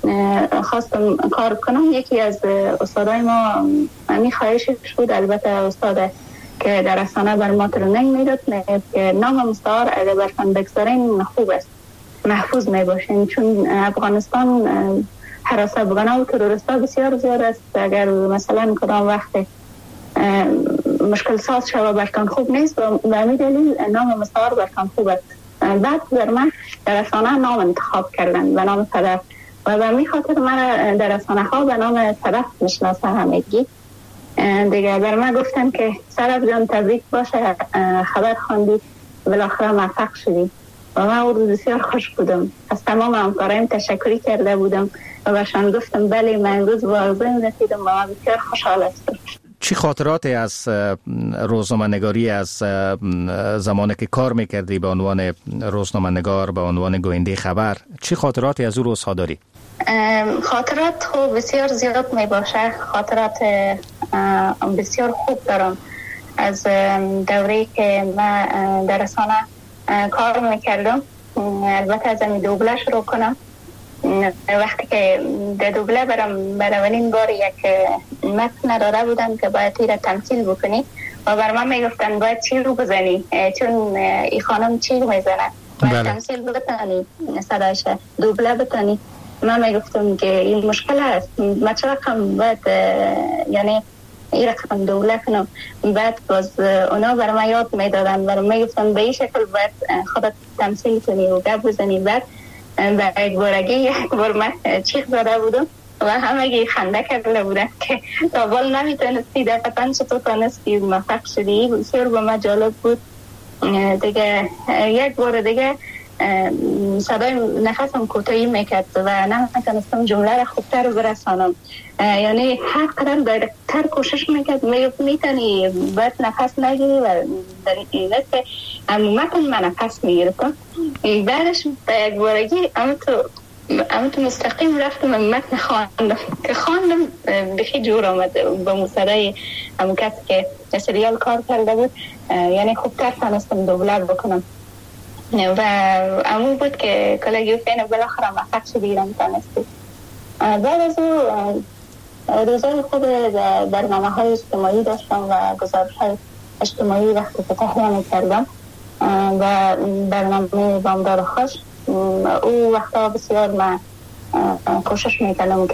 خواستم کار کنم یکی از استادای ما می خواهشش بود، البته استاد که در رسانه بر ما ترنینگ میداد که نام مستعار اگر برشان بگذارین خوب است، محفوظ می باشین، چون افغانستان حراسه بگانه و تروریستا بسیار زیاد است. اگر مثلا کدام وقت مشکل ساز شود برتان خوب نیست و به همین دلیل نام مستعار برتان خوب است. بعد در من در رسانه نام انتخاب کردن به نام صدف و به همین خاطر من در رسانه ها به نام صدف میشناسه همگی. دیگه بر من گفتن که صدف جان تبریک باشه، خبر خواندی بالاخره موفق شدی و من او روز بسیار خوش بودم. از تمام همکارایم تشکری کرده بودم و برشان گفتم بله من امروز با آرزویم رسیدم و من بسیار خوشحال هستم. چی خاطراتی از روزنامه نگاری از زمانی که کار میکردی به عنوان روزنامه نگار، به عنوان گوینده خبر، چی خاطراتی از اون روزها داری؟ خاطرات خوب بسیار زیاد می باشه. خاطرات بسیار خوب دارم از دوره‌ای که من در رسانه کار میکردم. البته از این دوبله شروع کنم. وقتی که در دوبله برام برای اولین بار یک متن داده بودن که باید تیر تمثیل بکنی و بر من میگفتن باید چی رو بزنی، چون این خانم چی رو میزنه، باید تمثیل بتانی، صداش دوبله بتانی. من میگفتم که این مشکل هست، من چه رقم باید یعنی این رقم دوبله کنم. بعد باز اونا برای من یاد میدادن، برای من میگفتن به این شکل باید خودت تمثیل کنی و گپ بزنی. بعد و یک بارگی یک بار من چیخ زده بودم و همه خنده کرده بودن که تا بال نمیتونستی دقیقا چطور تانستی موفق شدی. بسیار به من جالب بود. دیگه یک بار دیگه صدای نفسم کوتاهی میکرد و نمیتونستم جمله را خوبتر برسانم. یعنی هر قدر دایرکتر کوشش میکرد میتونی باید نفس نگیری و در این که عمومتا من نفس میگرفتم. بعدش به یک بارگی اما تو مستقیم رفتم متن خواندم که خواندم بخی جور آمد با مصدای همون کسی که سریال کار کرده بود. یعنی خوبتر تانستم دوبله بکنم و امون بود که کلگی فینه بالاخره موفق شدی ایران تانستی. بعد از او روزای خوب برنامه های اجتماعی داشتم و گزارش های اجتماعی وقتی که تهیه میکردم و برنامه بامداد خوش. او وقتا بسیار من کوشش میکردم که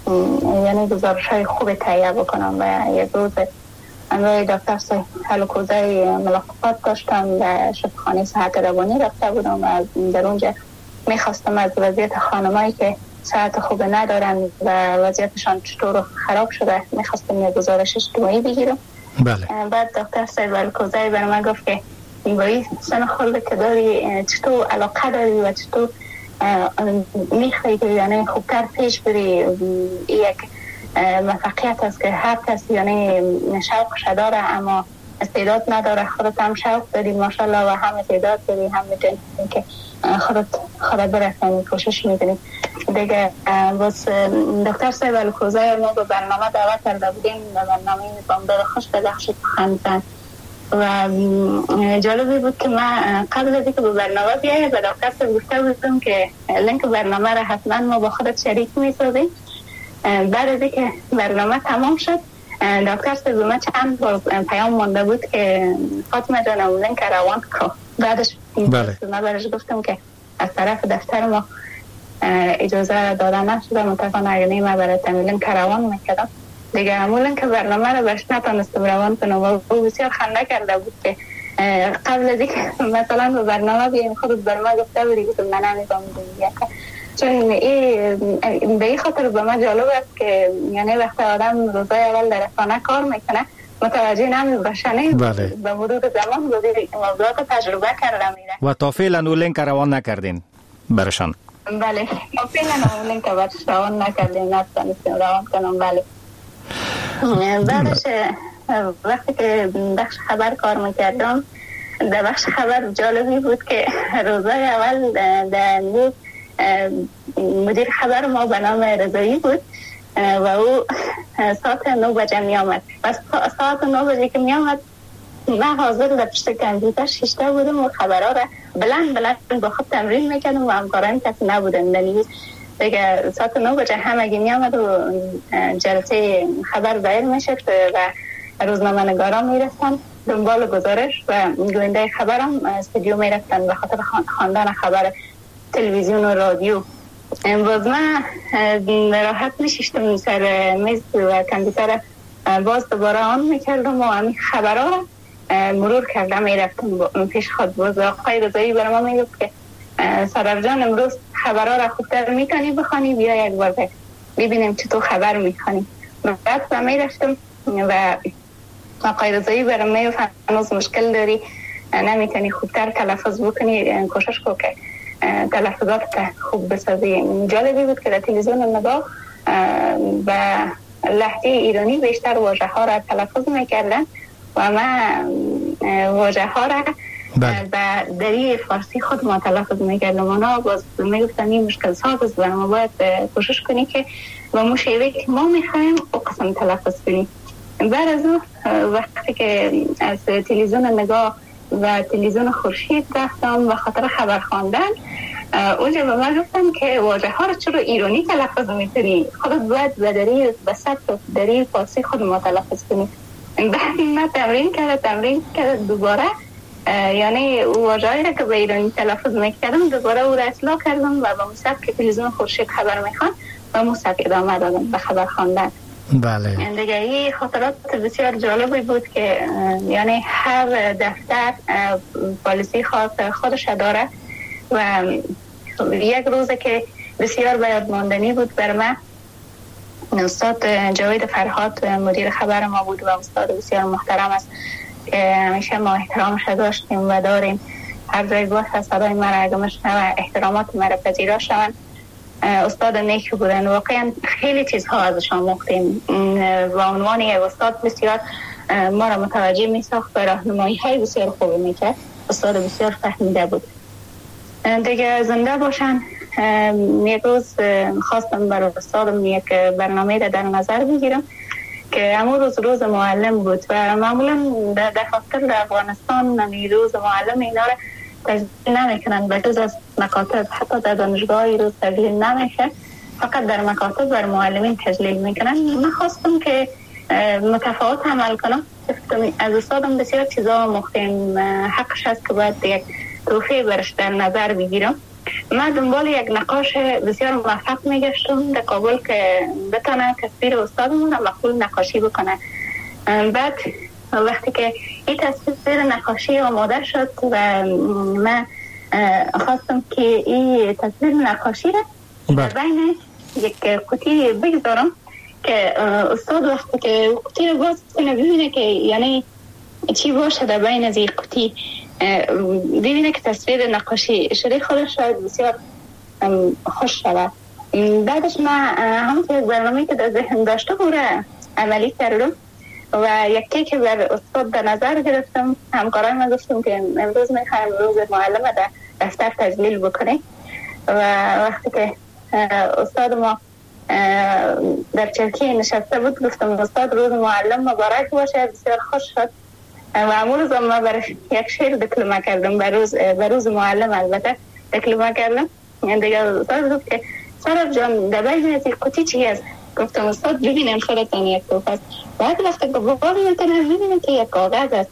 یعنی گزارش های خوب تهیه بکنم. و یک روز امروی دکتر سلوکوزه ملاقات داشتم و شفاخانه صحت روانی رفته بودم و در اونجا میخواستم از وضعیت خانمایی که صحت خوب ندارن و وضعیتشان چطور خراب شده میخواستم یک گزارش اجتماعی بگیرم. بله. بعد دکتر سلوکوزه برای من گفت که با این سن خلق که داری چطور علاقه داری و چطور میخوایی که یعنی خوبتر پیش بری. یک موفقیت است که هر کسی یعنی شوقش داره اما استعداد نداره. خودت هم شوق داری ماشاءالله و هم استعداد داری، هم میتونی که خودت خودت برسانی کوشش میکنی دیگه. بس دکتر سلوکوزه ما به برنامه دعوت کرده بودیم و برنامه بامداد خوش بدخش خندزن و جالبی بود که من قبل از اینکه به برنامه بیاید به دکتر گفته بودم که لینک برنامه را حتما ما با خودت شریک میسازیم. بعد از اینکه برنامه تمام شد دکتر سلوکوزه چند بار پیام مانده بود که فاطمه جانم لینک روان کو. بعدش بله. من برش گفتم که از طرف دفتر ما اجازه دادن نشده، متاسفانه اگر نه من برای تمرین کروان میکردم دیگه. همون که برنامه رو برش نتونستم روان کنم و بسیار خنده کرده بود که قبل از اینکه مثلا به برنامه بیایم خودت بر ما گفته بودی که من نمیدونم دیگه. چون این به این خاطر به من جالب است که یعنی وقتی آدم روزای اول در رسانه کار میکنه متوجه نمیشه. بله. به مرور زمان موضوعات تجربه کرده میره. و تا فعلا اون لینک روان نکردین برشان؟ بله تا فعلا اون لینک برش روان نکردین، نتونستیم روان کنم. بله. بعدش وقتی که بخش خبر کار میکردم در بخش خبر جالبی بود که روزای اول در مدیر خبر ما به نام رضایی بود و او ساعت نو بجه می آمد و ساعت نو بجه که می آمد من حاضر در پشت کامپیوتر شیشته بودم و خبرها را بلند بلند با خود تمرین میکردم و همکاران کسی نبودن در نیوز دیگه. ساعت نو بجه همگی می آمد و جلسه خبر ظاهر میشد و روزنامه نگاران میرفتن دنبال گزارش و گوینده خبرم استودیو میرفتن به خاطر خواندن خبر تلویزیون و رادیو. باز من راحت میشیشتم سر میز و کامپیوتر باز دوباره آن میکردم و همین خبرها را مرور کردم میرفتم پیش خود. باز آقای رضایی برای ما میگفت که صدر جان امروز خبرها را خوبتر میتونی بخوانی، بیا یک بار ببینیم چطور خبر میخوانی. بعد من میرفتم و آقای رضایی برای ما میگفت هنوز مشکل داری نمیتونی خوبتر تلفظ بکنی، کوشش کن که تلفظات خوب بسازی. جالبی بود که در تلویزیون نگاه و لهجه ایرانی بیشتر واژه ها را تلفظ میکردن و من واژه ها را و دری فارسی خود ما تلفظ میکردم. اونا باز میگفتن این مشکل ساز است و ما باید کوشش کنی که با مشیوه که ما میخوایم او قسم تلفظ کنی. بعد از اون وقتی که از تلویزیون نگاه و تلویزیون خورشید رفتم و خاطر خبر خواندن اونجا به من گفتم که واژه ها رو چرا ایرانی تلفظ میکنی؟ خودت باید به دری به سبت دری فارسی خود ما تلفظ کنی. بعد من تمرین کرده تمرین کرده دوباره یعنی واژه هایی را که به ایرانی تلفظ میکردم دوباره او را اصلاح کردم و با مصحف که تلویزیون خورشید خبر میخوان و مصحف ادامه دادم به خبر خواندن. بله. دیگه این خاطرات بسیار جالبی بود که یعنی هر دفتر پالیسی خاص خودش داره و یک روزه که بسیار باید ماندنی بود بر من استاد جاوید فرهاد مدیر خبر ما بود و استاد بسیار محترم است که همیشه ما احترامش داشتیم و داریم. هر جای باشه صدای مرا اگه مشنوه احترامات مرا پذیرا شوند. استاد نیکی بودن، واقعا خیلی چیزها ازشان مختیم و عنوان یک استاد بسیار ما را متوجه می ساخت و راهنمایی های بسیار خوبی می کرد. استاد بسیار فهمیده بود. دیگه زنده باشن. یک روز خواستم برای استادم یک برنامه را در نظر بگیرم که همون روز روز معلم بود و معمولا در دفاتر در افغانستان روز معلم اینا را تجلیل نمیکنن به جز از مکاتب، حتی در دانشگاه روز تجلیل نمیشه، فقط در مکاتب بر معلمین تجلیل میکنن. من خواستم که متفاوت عمل کنم. از استادم بسیار چیزا مختیم، حقش هست که باید یک توفیه برش در نظر بگیرم من دنبال یک نقاش بسیار موفق میگشتم در کابل که بتانه تصویر استادمون را مقبول نقاشی بکنه. بعد وقتی که این تصویر نقاشی آماده شد و من خواستم که این تصویر نقاشی را بین یک قوطی بگذارم که استاد وقتی که قوطی رو باز کنه ببینه که یعنی چی باشه در بین از این قوطی، ببینه که تصویر نقاشی شده خودش شاید بسیار خوش شود. بعدش من همون یک برنامه که در ذهن داشته بوده عملی کردم و یکی که بر استاد در نظر گرفتم. همکارای من گفتم که امروز میخوایم روز معلم در دفتر تجلیل بکنیم و وقتی که استاد ما در چرکی نشسته بود گفتم استاد روز معلم مبارک باشه. بسیار خوش شد و امروز روز ما برش یک شعر دکلمه کردم بر روز بر روز معلم البته دکلمه کردم. دیگه استاد گفت که سراب جان در بین از این قوطی چی است؟ گفتم استاد ببینم خودتان یک توف است. بعد وقتی که بابا میتونه ببینم که یک کاغذ است.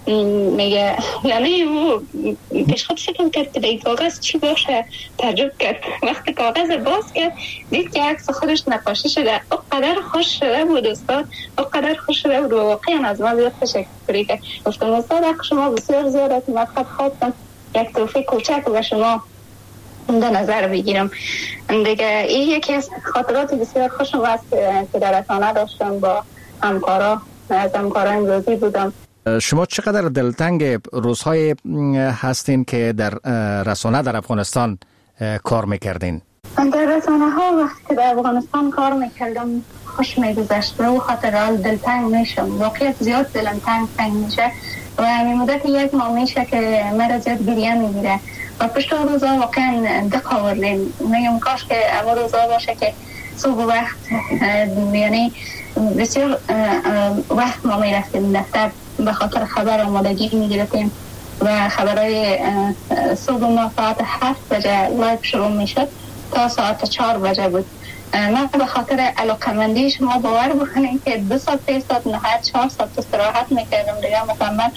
میگه یعنی او پیش خود فکر کرد که این کاغذ چی باشه، تعجب کرد. وقتی کاغذ باز کرد دید که عکس خودش نقاشی شده. او قدر خوش شده بود استاد، او قدر خوش شده بود و واقعا از ما زیاد تشکری کرد. گفتم استاد حق شما بسیار زیاد است، من خود خواستم یک توفیق کوچک به شما در نظر بگیرم. دیگه این یکی از خاطرات بسیار خوشم است که در رسانه داشتم با همکارا از همکاران روزی بودم. شما چقدر دلتنگ روزهای هستین که در رسانه در افغانستان کار میکردین؟ در رسانه ها وقتی که در افغانستان کار میکردم خوش میگذشت و او خاطرات دلتنگ میشم. واقعیت زیاد دلم تنگ تنگ میشه و همین مدت یک ماه میشه که مرا زیاد گریه میگیره و پشت روزا واقعا دق آوردیم. میگم کاش که اما روزا باشه که صبح وقت یعنی بسیار وقت ما میرفتیم دفتر به خاطر خبر آمادگی میگرفتیم و خبرهای صبح ما ساعت هفت بجه لایو شروع میشد تا ساعت چهار بجه بود. من به خاطر علاقمندی شما باور بکنید که دو ساعت سه ساعت نهایت چهار ساعت استراحت میکردم دیگه مکمل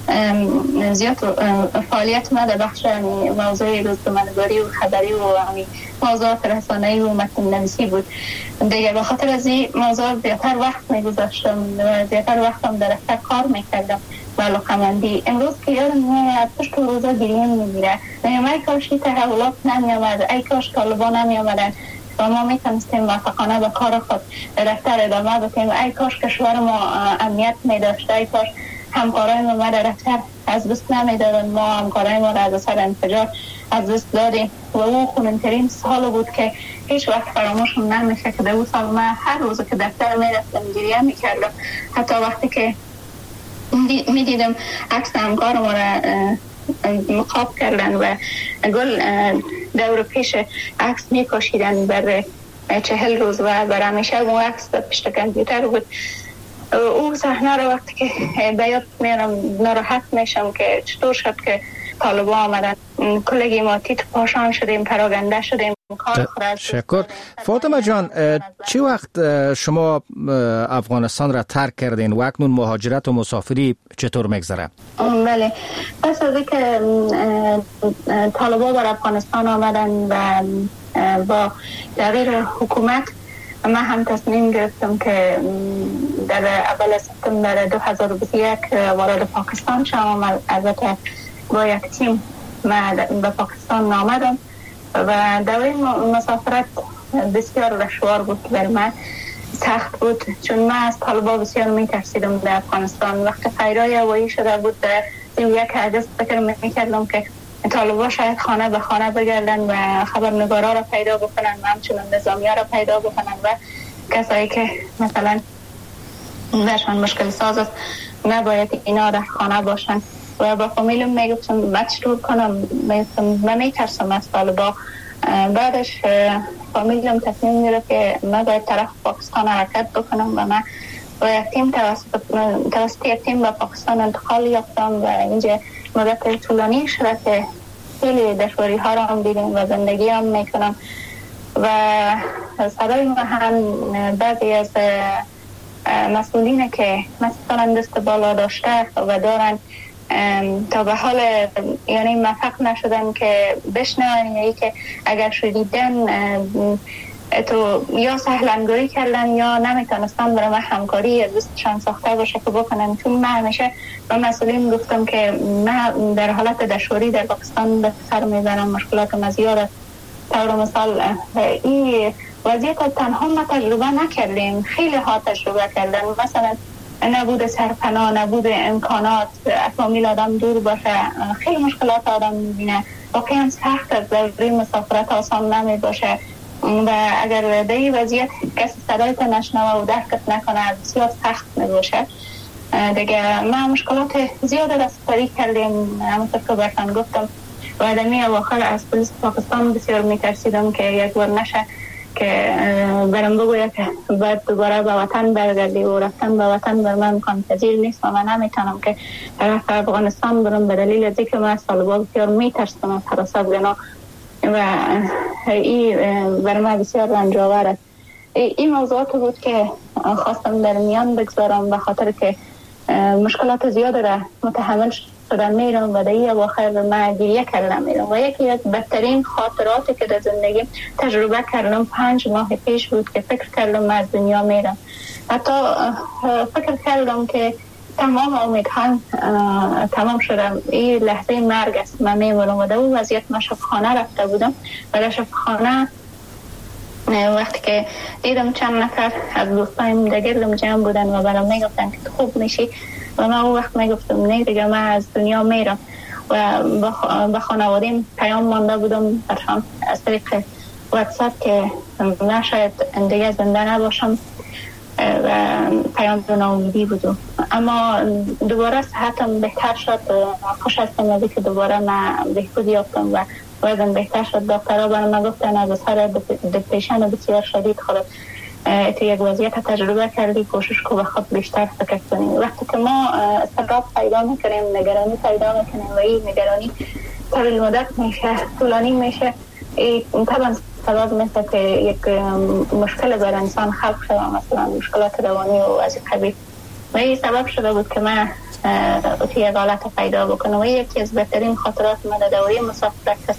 زیاد فعالیت ما در بخش موضوع روزنامه‌نگاری و خبری و موضوعات رسانه‌ای و متن نویسی بود. دیگه به خاطر از این موضوع زیادتر وقت می‌گذاشتم و زیادتر وقتم در دفتر کار می‌کردم و علاقه‌مندی. امروز که یادم میاد پشت روزا گریه می‌گیره. ای کاش این تحولات نمی‌آمد، ای کاش طالبان نمی‌آمدن و ما میتونستیم موفقانه به کار خود در دفتر ادامه بدیم. ای کاش کشور ما امنیت می‌داشت، ای کاش همکارای ما در دفتر از دست نمیدادن. ما همکارای ما را از اثر انفجار از دست دادیم و او خونن‌ترین سال بود که هیچ وقت فراموش نمیشه که در اون سال من هر روز که دفتر میرفتم گریه میکردم. حتی وقتی که میدیدم عکس همکار ما را مقاب کردن و گل دور پیش عکس میکشیدن بر چهل روز و بر همیشه اون عکس پشت کامپیوتر بود. او صحنه رو وقتی که به یاد میارم ناراحت میشم که چطور شد که طالبان آمدن کلگی ما تیت پاشان شدیم، پراگنده شدیم. شکر. فاطمه جان، چی وقت شما افغانستان را ترک کردین و اکنون مهاجرت و مسافری چطور میگذره؟ بله، پس از اینکه طالبان بر افغانستان آمدن و با تغییر حکومت من هم تصمیم گرفتم که در اول سپتامبر دو هزار و بیست و یک وارد پاکستان شدم. البته با یک تیم من به پاکستان آمدم و دوره مسافرت بسیار دشوار بود برای من، سخت بود، چون من از طالبان بسیار میترسیدم در افغانستان. وقتی خیرای هوایی شده بود در یک حدث فکر میکردم که طالبان شاید خانه به خانه بگردن و خبرنگارا را پیدا بکنن و همچنین نظامی ها را پیدا بکنن و کسایی که مثلا برشان مشکل ساز است نباید اینا در خانه باشن. و با فامیلم میگفتم من چطور کنم، من میترسم از طالبان. بعدش فامیلم تصمیم گرفت که من باید طرف پاکستان حرکت بکنم و من با یک تیم توسط یک تیم به پاکستان انتقال یافتم و اینجا مدت طولانی شده که خیلی دشواری ها را هم دیدم و زندگی هم میکنم و صدای ما هم بعضی از مسئولین که مثلا دست بالا داشته و دارن تا به حال یعنی موفق نشدن که بشنون، یعنی که اگر شدیدن تو یا سهلنگاری کردن یا نمیتونستن برای من همکاری دوستشان ساخته باشه که بکنن. چون من همیشه به مسئولین گفتم که من در حالت دشواری در پاکستان به سر میبرم، مشکلات ما زیاده. طور مثال این وضعیت تنها ما تجربه نکردیم، خیلی ها تجربه کردن. مثلا نبود سرپناه، نبود امکانات، فامیل آدم دور باشه، خیلی مشکلات آدم میبینه. واقعا سخت است، دوری مسافرت آسان نمی باشه و اگر در این وضعیت کسی صدایت نشنوه و درکت نکنه بسیار سخت می باشه. دیگه ما مشکلات زیاد دستکاری کردیم. همونطور که برتن گفتم و دمی اواخر از پلیس پاکستان بسیار میترسیدم که یک بار نشه که برم بگوید که باید دوباره به وطن برگردی و رفتن به وطن بر من امکان پذیر نیست و من نمیتونم که طرف افغانستان برم به دلیل از اینکه من طالبان بسیار میترسم از حراست گناه و این بر من بسیار رنجاور است. این موضوعات بود که خواستم در میان بگذارم به خاطر که مشکلات زیاد را متحمل شدن میرم و دیگه اواخر من گریه کردم میرم و یکی از بدترین خاطراتی که در زندگی تجربه کردم پنج ماه پیش بود که فکر کردم من از دنیا میرم. حتی فکر کردم که تمام امیدهام تمام شدم، این لحظه مرگ است، من میمونم. و در اون وضعیت من شفاخانه رفته بودم و در شفاخانه وقتی که دیدم چند نفر از دوستایم در گردم جمع بودن و برام میگفتن که خوب میشی و من اون وقت میگفتم نه دیگه من از دنیا میرم و به خانوادیم پیام مانده بودم برشان از طریق واتساپ که من شاید دیگه زنده نباشم و پیام ناامیدی بودم. اما دوباره صحتم بهتر شد، خوش هستم از که دوباره من بهبود یافتم و وزن بهتر شد. دکترها برای من گفتن از اثر دپریشن بسیار شدید خودت تو یک وضعیت تجربه کردی، کوشش کو به خود بیشتر فکر کنیم. وقتی که ما استراب پیدا میکنیم، نگرانی پیدا میکنیم و این نگرانی طویل مدت میشه، طولانی میشه، طبعا سبب میشه که یک مشکل بر انسان خلق شده، مثلا مشکلات روانی و از قبیل. و این سبب شده بود که من تو یک حالت پیدا بکنم و یکی از بهترین خاطرات من در دوره مسافرت است.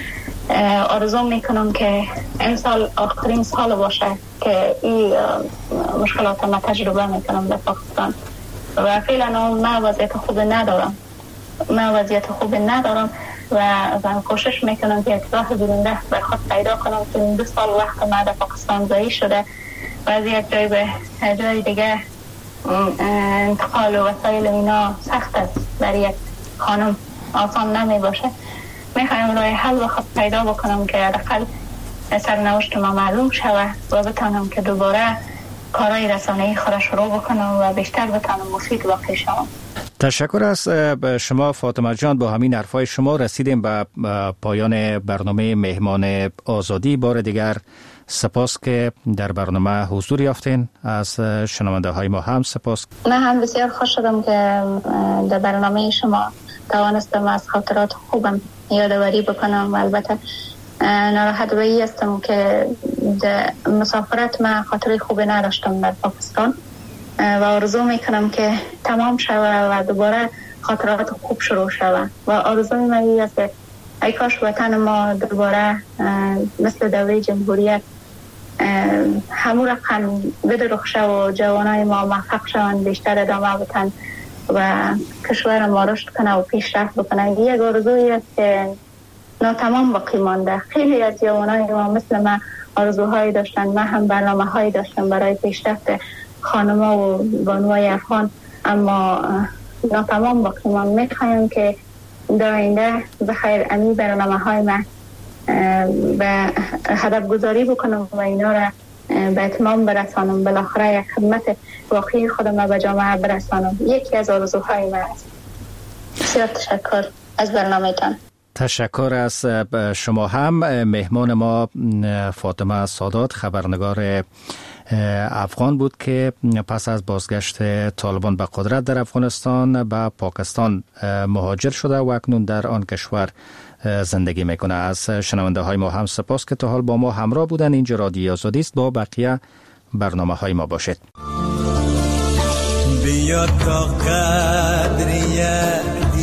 آرزو میکنم که این سال آخرین سال باشه که این مشکلات ما تجربه میکنم در پاکستان و فعلا من وضعیت خوب ندارم من وضعیت خوب ندارم و کوشش میکنم که یک راه برنده بر خود پیدا کنم که این دو سال وقت من در پاکستان ضایع شده و از یک جای به جای دیگه انتقال و وسایل اینا سخت است، برای یک خانم آسان نمی باشه. میخوایم راه حل و خود پیدا بکنم که حداقل سرنوشت ما معلوم شود و بتانم که دوباره کارهای رسانه‌ای خود شروع بکنم و بیشتر بتانم مفید واقع شوم. تشکر از شما فاطمه جان. با همین حرفای شما رسیدیم به پایان برنامه مهمان آزادی. بار دیگر سپاس که در برنامه حضور یافتین. از شنونده های ما هم سپاس. من هم بسیار خوش شدم که در برنامه شما توانستم از خاطرات خوبم یادآوری بکنم و البته ناراحت به این هستم که در مسافرت من خاطره خوبی نداشتم در پاکستان و آرزو میکنم که تمام شود و دوباره خاطرات خوب شروع شود و آرزوی من این است که ای کاش وطن ما دوباره مثل دوره جمهوریت همون رقم بدرخشه و جوانای ما موفق شوند، بیشتر ادامه بدن و کشور ما رشد کنه و پیشرفت بکنه. یک آرزویی است که ناتمام باقی مانده. خیلی از جوانای ما مثل من آرزوهایی داشتن، من هم برنامه هایی داشتم برای پیشرفت خانما و بانوای افغان، اما ناتمام باقی ماند. میخوایم که در آینده بخیر امی برنامه های من به هدف گذاری بکنم و اینا را به اتمام برسانم، بالاخره یک خدمت واقعی خودم به جامعه برسانم. یکی از آرزوهای من است. بسیار تشکر از برنامه‌تان. تشکر از شما هم. مهمان ما فاطمه سادات، خبرنگار افغان بود که پس از بازگشت طالبان به قدرت در افغانستان به پاکستان مهاجر شده و اکنون در آن کشور زندگی میکنه. از شنونده های ما هم سپاس که تا حال با ما همراه بودن. اینجا رادیو آزادی است. با بقیه برنامه های ما باشید. بیا تا قدریه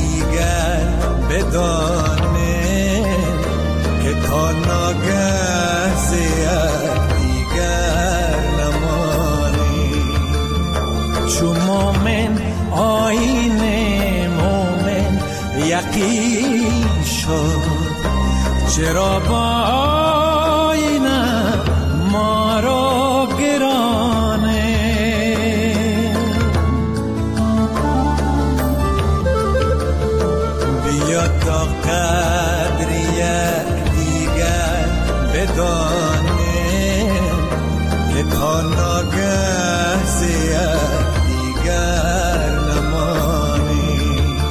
بدانه که تا ناگه زیاد دیگر نمانی. چو مومن آیین مومن یقین شد، چرا با آینه ما را گرانه. بیا تا قدر یک دیگر بدانه که تا ناگه زیاد دیگر نمانی.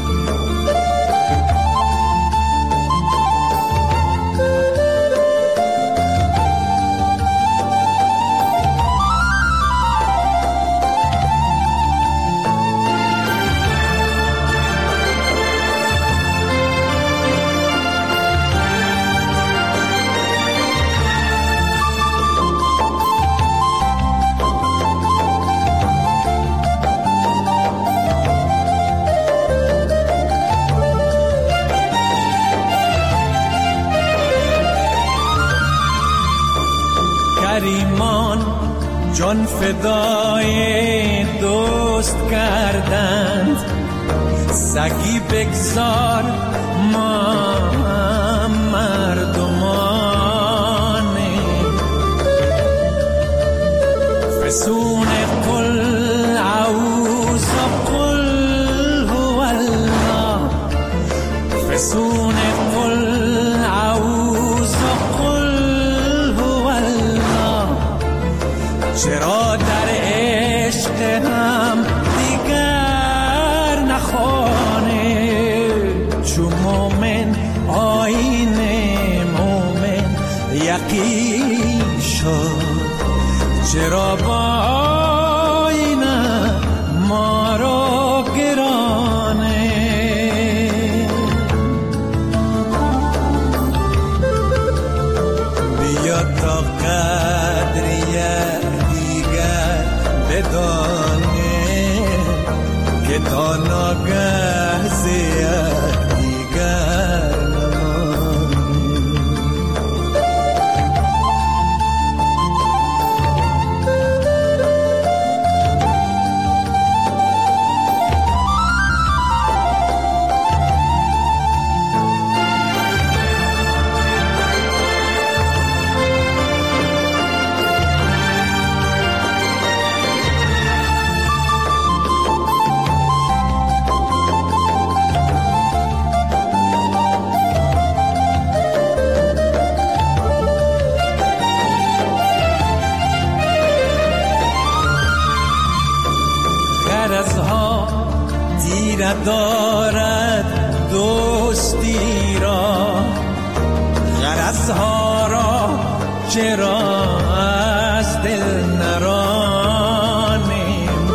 کریمان جان فدای دوست کردند، سگی بگذار ما مردمانه. فسون قل اعوذ قل هو الله، فسون قل اعوذ قل هو الله. چرا در عشق هم دیگر نخوانه. چو مومن آیین مومن یقین شد، چرا با آینه ما را گرانه. بیا تا قدر بدانه که تا ناگه زیاد دیگر نمانی. دارد دوستی را، غرضها را چرا از دل نرانیم.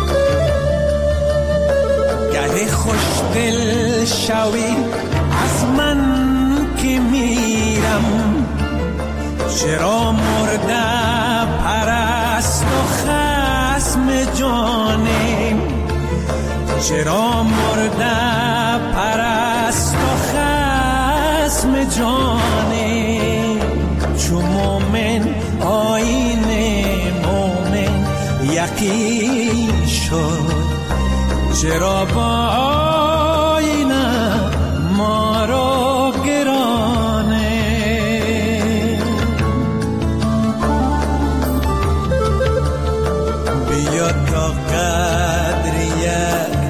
گه خوش دل شوی از من که میرم، چرا مرده پرست و خصم جانیم. چرا مرده پرست و خصم جانیم. چو مومن آیین مومن یقین شد، چرا با آینه ما را گرانه. بیا تا قدر یک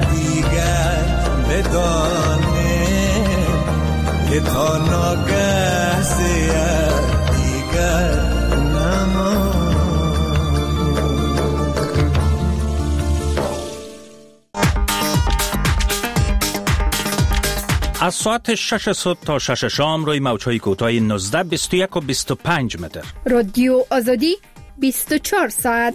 بدانه که تا ناگه زیاد دیگر نمانی. از ساعت شش صبح تا شش شام روی موج‌های کوتاه نوزده، بیست و یک و بیست و پنج متر. رادیو آزادی بیست و چهار ساعت.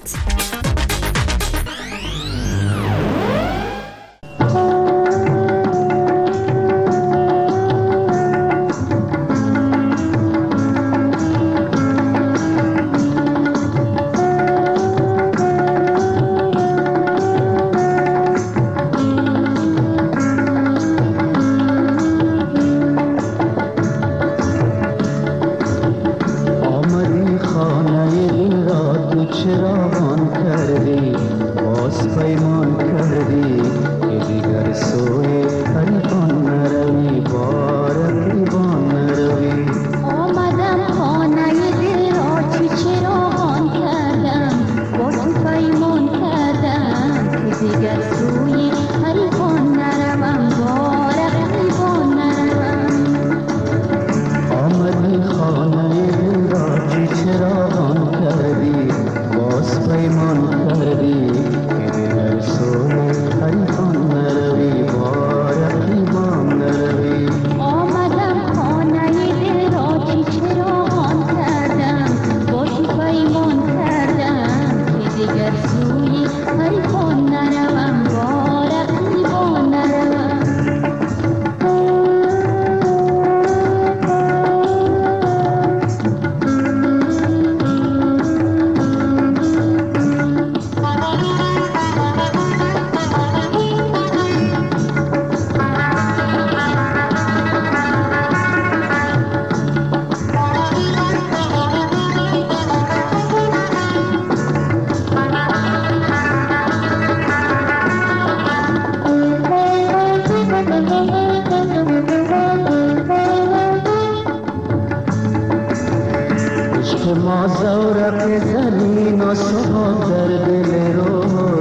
ما زورق زمین و سهاب در دل رو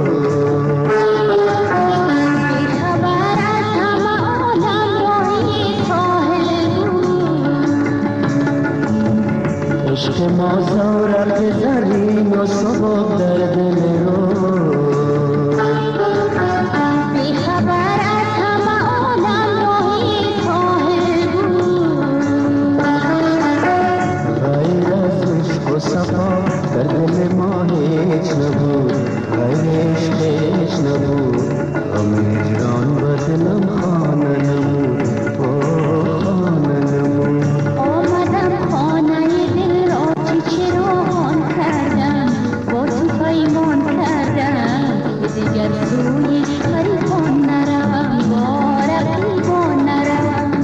بیخبر از همه عالم راهی ساحل بود عشق ما زورق زمین و سهاب در دل رو بیخبر از همه عالم راهی ساحل بود غیر از عشق و صفا در دل ما هیچ نبود غیر عشق هیچ نبود غم هجران به دلم خانه نمود خانه نمود آمدم خانه دل را چی چراغان کردم با تو پیمان کردم که دیگر سوی غریبان نروم با رقیبان نروم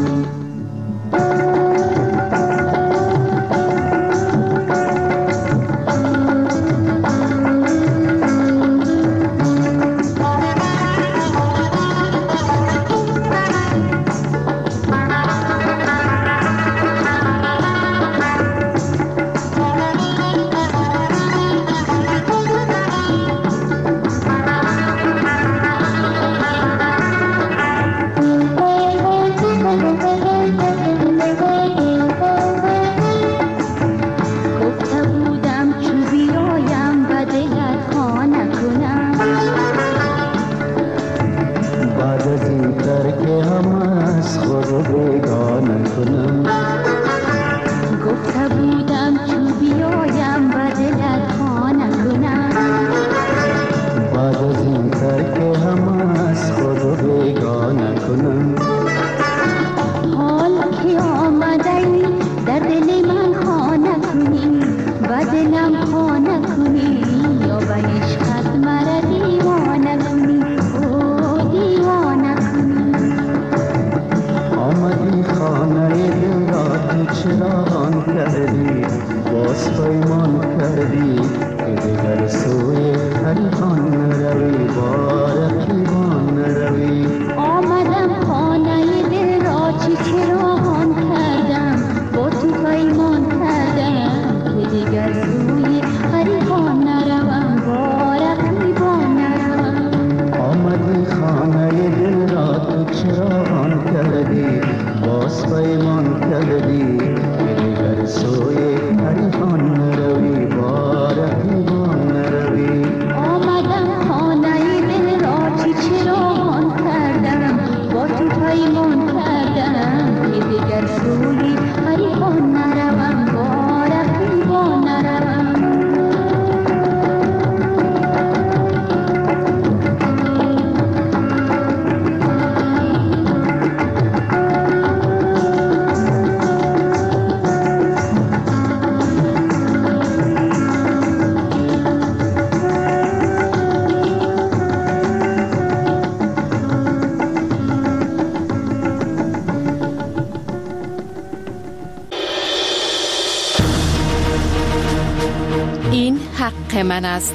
من است.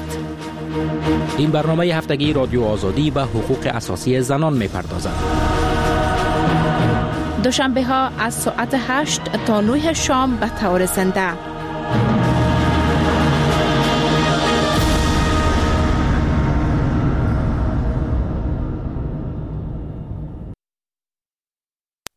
این برنامه هفتگی رادیو آزادی به حقوق اساسی زنان می پردازد. دوشنبه ها از ساعت هشت تا نه شام به طور زنده.